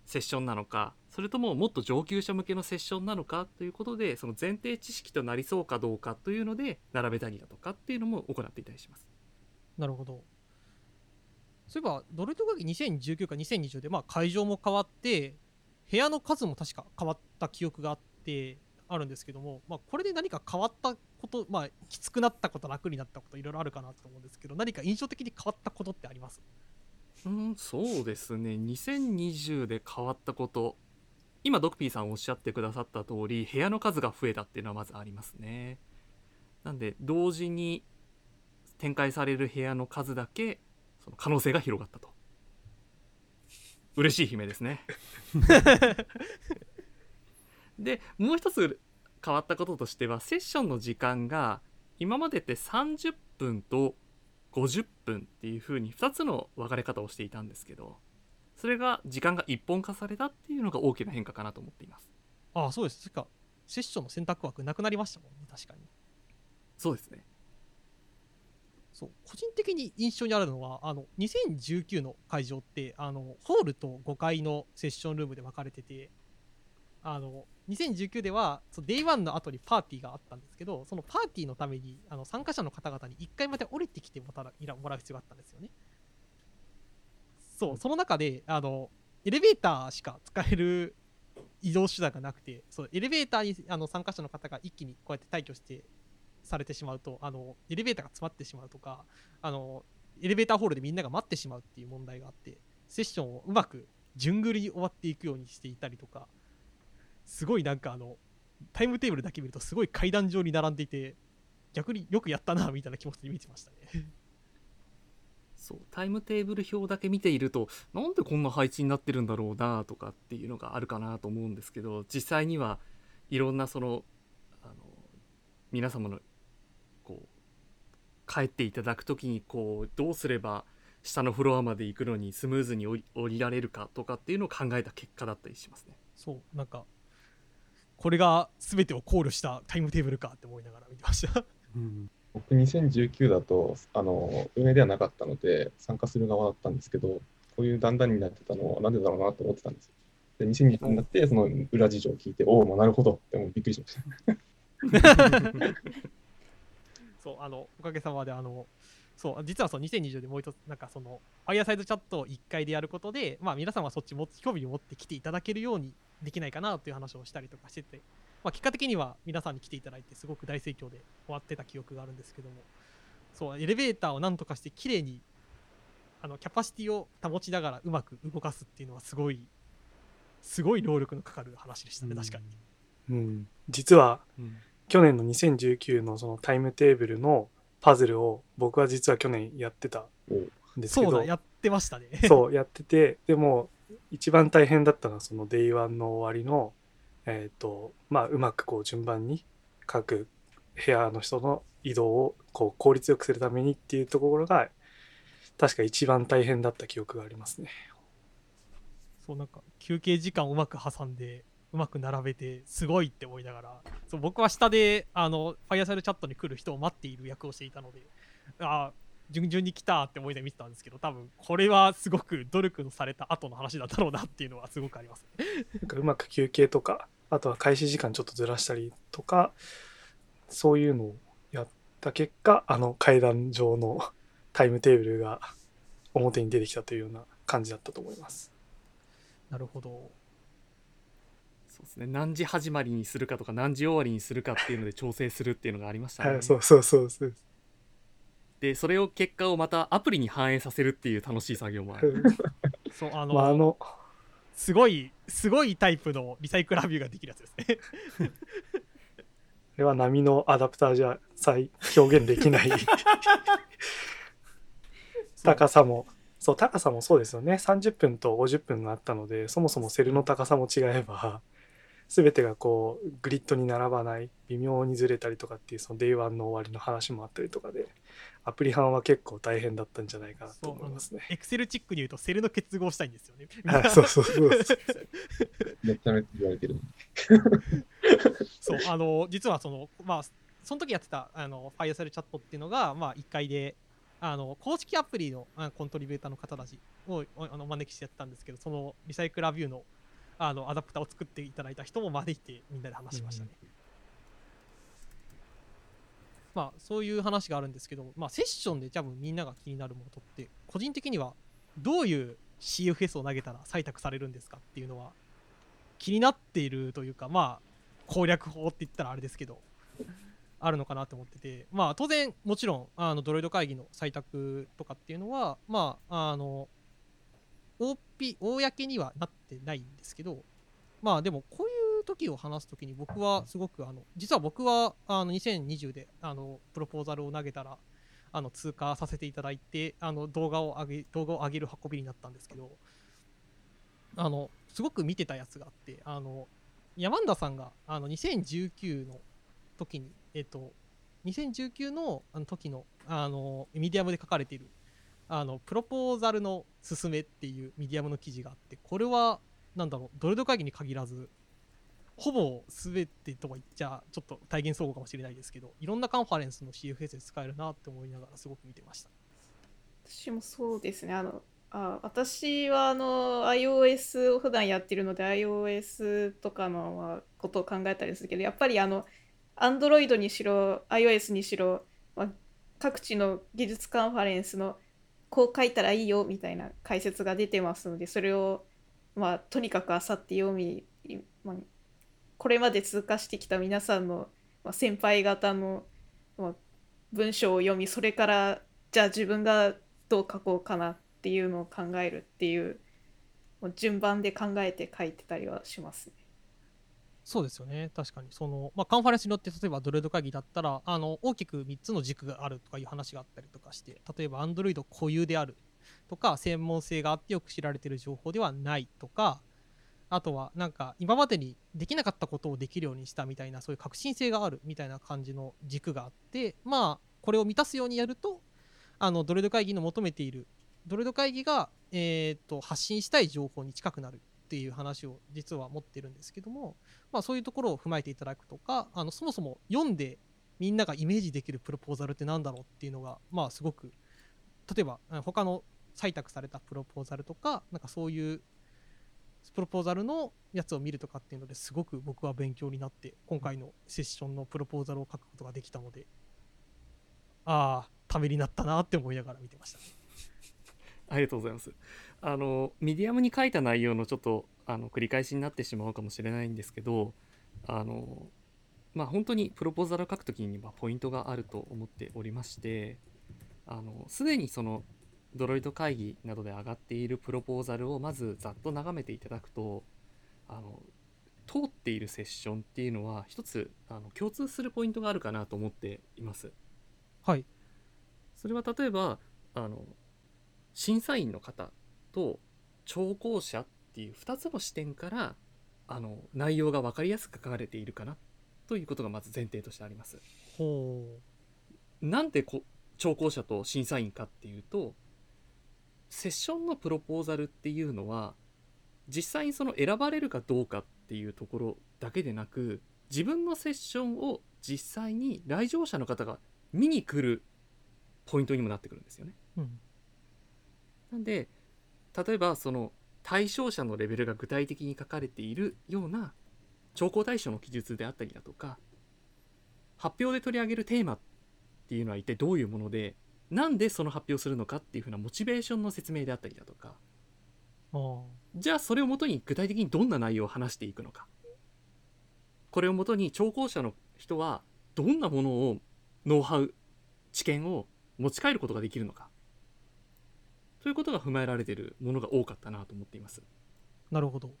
セッションなのか、それとももっと上級者向けのセッションなのかということで、その前提知識となりそうかどうかというので並べたりだとかっていうのも行っていたりします。 なるほど。そういえばドロイド会議にせんじゅうきゅうかにせんにじゅうで、まあ、会場も変わって部屋の数も確か変わった記憶があってあるんですけども、まあ、これで何か変わったこと、まあ、きつくなったこと、楽になったこと、いろいろあるかなと思うんですけど、何か印象的に変わったことってあります？ うん、そうですね。にせんにじゅうで変わったこと、今ドクピーさんおっしゃってくださった通り、部屋の数が増えたっていうのはまずありますね。なんで同時に展開される部屋の数だけその可能性が広がったと。嬉しい悲鳴ですね。でもう一つ変わったこととしては、セッションの時間が今までってさんじゅっぷんとごじゅっぷんっていう風にふたつの分かれ方をしていたんですけど、それが時間が一本化されたっていうのが大きな変化かなと思っています。 ああ、そうです。それかセッションの選択枠なくなりましたもんね。確かにそうですね。 そう、個人的に印象にあるのは、あのにせんじゅうきゅうの会場ってあのホールとごかいのセッションルームで分かれてて、あのにせんじゅうきゅうではそう デイワン の後にパーティーがあったんですけど、そのパーティーのためにあの参加者の方々にいっかいまで降りてきてもらもらう必要があったんですよね。そう、その中であのエレベーターしか使える移動手段がなくて、そうエレベーターにあの参加者の方が一気にこうやって退去してされてしまうと、あのエレベーターが詰まってしまうとか、あのエレベーターホールでみんなが待ってしまうっていう問題があって、セッションをうまく順繰りに終わっていくようにしていたりとか、すごいなんかあのタイムテーブルだけ見るとすごい階段状に並んでいて、逆によくやったなみたいな気持ちで見てましたね。 そう、タイムテーブル表だけ見ていると、なんでこんな配置になってるんだろうなとかっていうのがあるかなと思うんですけど、実際にはいろんなそのあの皆様のこう帰っていただくときにこうどうすれば下のフロアまで行くのにスムーズに降り、降りられるかとかっていうのを考えた結果だったりしますね。 そう、なんかこれが全てを考慮したタイムテーブルかって思いながら見てました。 うん、 僕にせんじゅうきゅうだとあの運営ではなかったので参加する側だったんですけど、こういう段々になってたのはなんでだろうなと思ってたんですよ。でにせんにじゅうになってその裏事情を聞いて、おお、なるほどってもうびっくりしました。 そう、あのおかげさまであのそう実はそうにせんにじゅうでもう一つなんかそのファイアサイドチャットをいっかいでやることで、まあ、皆さんはそっちも興味を持って来ていただけるようにできないかなという話をしたりとかしてて、まあ、結果的には皆さんに来ていただいてすごく大盛況で終わってた記憶があるんですけども、そうエレベーターをなんとかしてきれいにあのキャパシティを保ちながらうまく動かすっていうのはすごいすごい労力のかかる話でしたね。確かに、 うん、実は、 うん、 去年のにせんじゅうきゅうのそのタイムテーブルのパズルを僕は実は去年やってたんですけど、 そうだやってましたね。 そうやってて、でも一番大変だったのはその デイワン の終わりのえっとまあうまくこう順番に各部屋の人の移動をこう効率よくするためにっていうところが確か一番大変だった記憶がありますね。 そうなんか休憩時間をうまく挟んでうまく並べてすごいって思いながら、そう僕は下であのファイアサイドチャットに来る人を待っている役をしていたので、あ順々に来たって思いで見てたんですけど、多分これはすごく努力のされた後の話だったろうなっていうのはすごくありますね。 なんかうまく休憩とか、あとは開始時間ちょっとずらしたりとか、そういうのをやった結果、あの階段上のタイムテーブルが表に出てきたというような感じだったと思います。 なるほど。 そうですね、何時始まりにするかとか何時終わりにするかっていうので調整するっていうのがありましたね。 はい、そうそうそうそう。 でそれを結果をまたアプリに反映させるっていう楽しい作業もある。 そうあの、 まあ、あのすごいすごいタイプのリサイクラービューができるやつですね。 これは波のアダプターじゃ再表現できない高さもそう高さもそうですよね。さんじゅっぷんとごじゅっぷんがあったので、そもそもセルの高さも違えば全てがこうグリッドに並ばない、微妙にずれたりとかっていうその デイワン の終わりの話もあったりとかで、アプリ版は結構大変だったんじゃないかなと思いますね。 エクセルチックに言うとセルの結合したいんですよね。 あそうそうそうめっちゃめっちゃ言われてる。 そうあの実はそのまあその時やってたあのファイアサイドチャットっていうのがまあいっかいであの公式アプリのあコントリビューターの方たちをおあのお招きしてやったんですけど、そのリサイクラービューのあのアダプターを作っていただいた人も招いてみんなで話しましたね。うん、まあそういう話があるんですけど、まあ、セッションで多分みんなが気になるものとって個人的にはどういう シーエフエス を投げたら採択されるんですかっていうのは気になっているというか、まあ攻略法って言ったらあれですけどあるのかなと思ってて、まあ当然もちろんあのドロイド会議の採択とかっていうのはまああの オーピー 公にはなってないんですけど、まあでもこういう時を話す時に僕はすごくあの実は僕はあのにせんにじゅうであのプロポーザルを投げたらあの通過させていただいてあの動画を上げ動画を上げる運びになったんですけど、あのすごく見てたやつがあって、あの山田さんがあのにせんじゅうきゅうの時にえっとにせんじゅうきゅうのあの時のあのミディアムで書かれているあのプロポーザルの勧めっていうミディアムの記事があって、これはなんだろうドロイド会議に限らずほぼ全てとは言っちゃちょっと体現総合かもしれないですけど、いろんなカンファレンスの シーエフエス で使えるなって思いながらすごく見てました。 私もそうですね。あのあ私はあの iOS を普段やってるので iOS とかのまあことを考えたりするけど、やっぱりあの Android にしろ iOS にしろ、まあ、各地の技術カンファレンスのこう書いたらいいよみたいな解説が出てますので、それをまあとにかくあさって読み、まあ、これまで通過してきた皆さんの、まあ、先輩方の、まあ、文章を読み、それからじゃあ自分がどう書こうかなっていうのを考えるっていう、もう順番で考えて書いてたりはしますね。 そうですよね。確かにその、まあ、カンファレンスによって例えばドロイド会議だったらあの大きくみっつの軸があるとかいう話があったりとかして、例えば Android 固有であるとか専門性があってよく知られている情報ではないとか、あとはなんか今までにできなかったことをできるようにしたみたいな、そういう革新性があるみたいな感じの軸があって、まあこれを満たすようにやるとあのドロイド会議の求めているドロイド会議が、えー、と発信したい情報に近くなるっていう話を実は持ってるんですけども、まあ、そういうところを踏まえていただくとか、あのそもそも読んでみんながイメージできるプロポーザルってなんだろうっていうのが、まあすごく例えば他の採択されたプロポーザルとかなんかそういうプロポーザルのやつを見るとかっていうのですごく僕は勉強になって今回のセッションのプロポーザルを書くことができたので、ああためになったなって思いながら見てました。 ありがとうございます。あのミディアムに書いた内容のちょっとあの繰り返しになってしまうかもしれないんですけど、あのまあ本当にプロポーザルを書くときにはポイントがあると思っておりまして、あのすでにそのドロイド会議などで上がっているプロポーザルをまずざっと眺めていただくと、あの通っているセッションっていうのは一つあの共通するポイントがあるかなと思っています。 はい。 それは例えばあの審査員の方と聴講者っていうふたつの視点からあの内容が分かりやすく書かれているかなということがまず前提としてあります。 ほうなんでこ聴講者と審査員かっていうと、セッションのプロポーザルっていうのは実際にその選ばれるかどうかっていうところだけでなく、自分のセッションを実際に来場者の方が見に来るポイントにもなってくるんですよね。 うん、 なんで例えばその対象者のレベルが具体的に書かれているような聴講対象の記述であったりだとか、発表で取り上げるテーマっていうのは一体どういうもので、なんでその発表するのかっていうふうなモチベーションの説明であったりだとか、 あじゃあそれをもとに具体的にどんな内容を話していくのか、これをもとに聴講者の人はどんなものをノウハウ知見を持ち帰ることができるのかということが踏まえられているものが多かったなと思っています。 なるほど。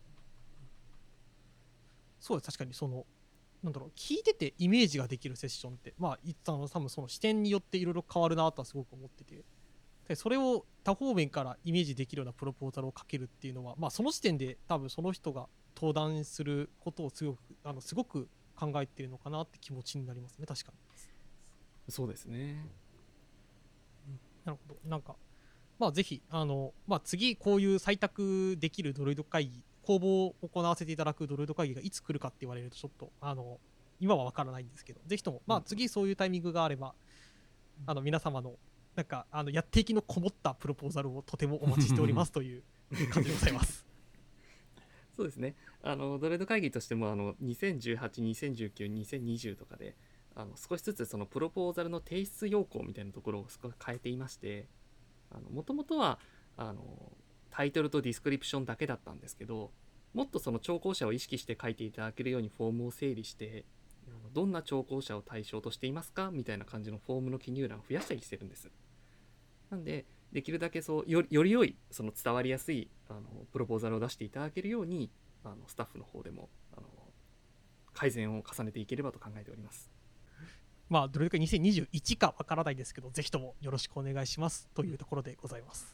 そうです。確かにそのなんだろう、聞いててイメージができるセッションってまあ一旦多分その視点によっていろいろ変わるなとはすごく思ってて、でそれを多方面からイメージできるようなプロポーザルをかけるっていうのは、まあその時点で多分その人が登壇することをすごくあのすごく考えているのかなって気持ちになりますね。確かに。 そうですね。 なるほど。なんかまあぜひあの、まあ、次こういう採択できるドロイド会議、公募を行わせていただくドロイド会議がいつ来るかって言われるとちょっとあの今は分からないんですけど、ぜひとも、まあ、次そういうタイミングがあれば、あの皆様のなんかあのやっていきのこもったプロポーザルをとてもお待ちしておりますという感じでございます。 そうですね。あのドレード会議としてもあのにせんじゅうはち、にせんじゅうきゅう、にせんにじゅうとかであの少しずつそのプロポーザルの提出要項みたいなところを少し変えていまして、もともとはあのタイトルとディスクリプションだけだったんですけど、もっとその聴講者を意識して書いていただけるようにフォームを整理して、どんな聴講者を対象としていますかみたいな感じのフォームの記入欄を増やしたりしてるんです。なんでできるだけそう よ, より良いその伝わりやすいあのプロポーザルを出していただけるようにあのスタッフの方でもあの改善を重ねていければと考えております。 まあどれだけにせんにじゅういちかわからないですけど、ぜひともよろしくお願いしますというところでございます。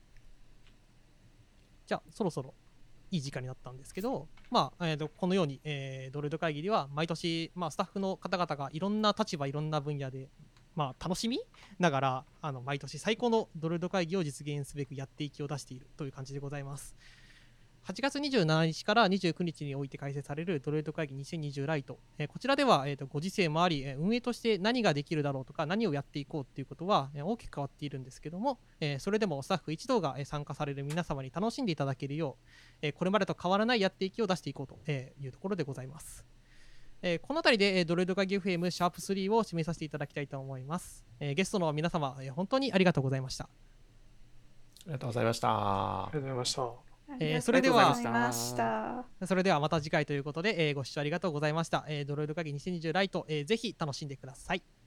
じゃあそろそろいい時間になったんですけど、まあえー、とこのように、えー、ドロイド会議では毎年、まあ、スタッフの方々がいろんな立場いろんな分野で、まあ、楽しみながらあの毎年最高のドロイド会議を実現すべくやっていきを出しているという感じでございます。はちがつにじゅうしちにちからにじゅうくにちにおいて開催されるドロイド会議にせんにじゅうライト、えー、こちらでは、えー、とご時世もあり、えー、運営として何ができるだろうとか何をやっていこうっていうことは、えー、大きく変わっているんですけども、えー、それでもスタッフ一同が、えー、参加される皆様に楽しんでいただけるよう、えー、これまでと変わらないやっていきを出していこうというところでございます。えー、このあたりで、えー、ドロイド会議 エフエム シャープスリーを締めさせていただきたいと思います。えー、ゲストの皆様、えー、本当にありがとうございました。 ありがとうございました。 ありがとうございました。 えー、それではそれではまた次回ということで、えー、ご視聴ありがとうございました。えー、ドロイド会議にせんにじゅうライト、えー、ぜひ楽しんでください。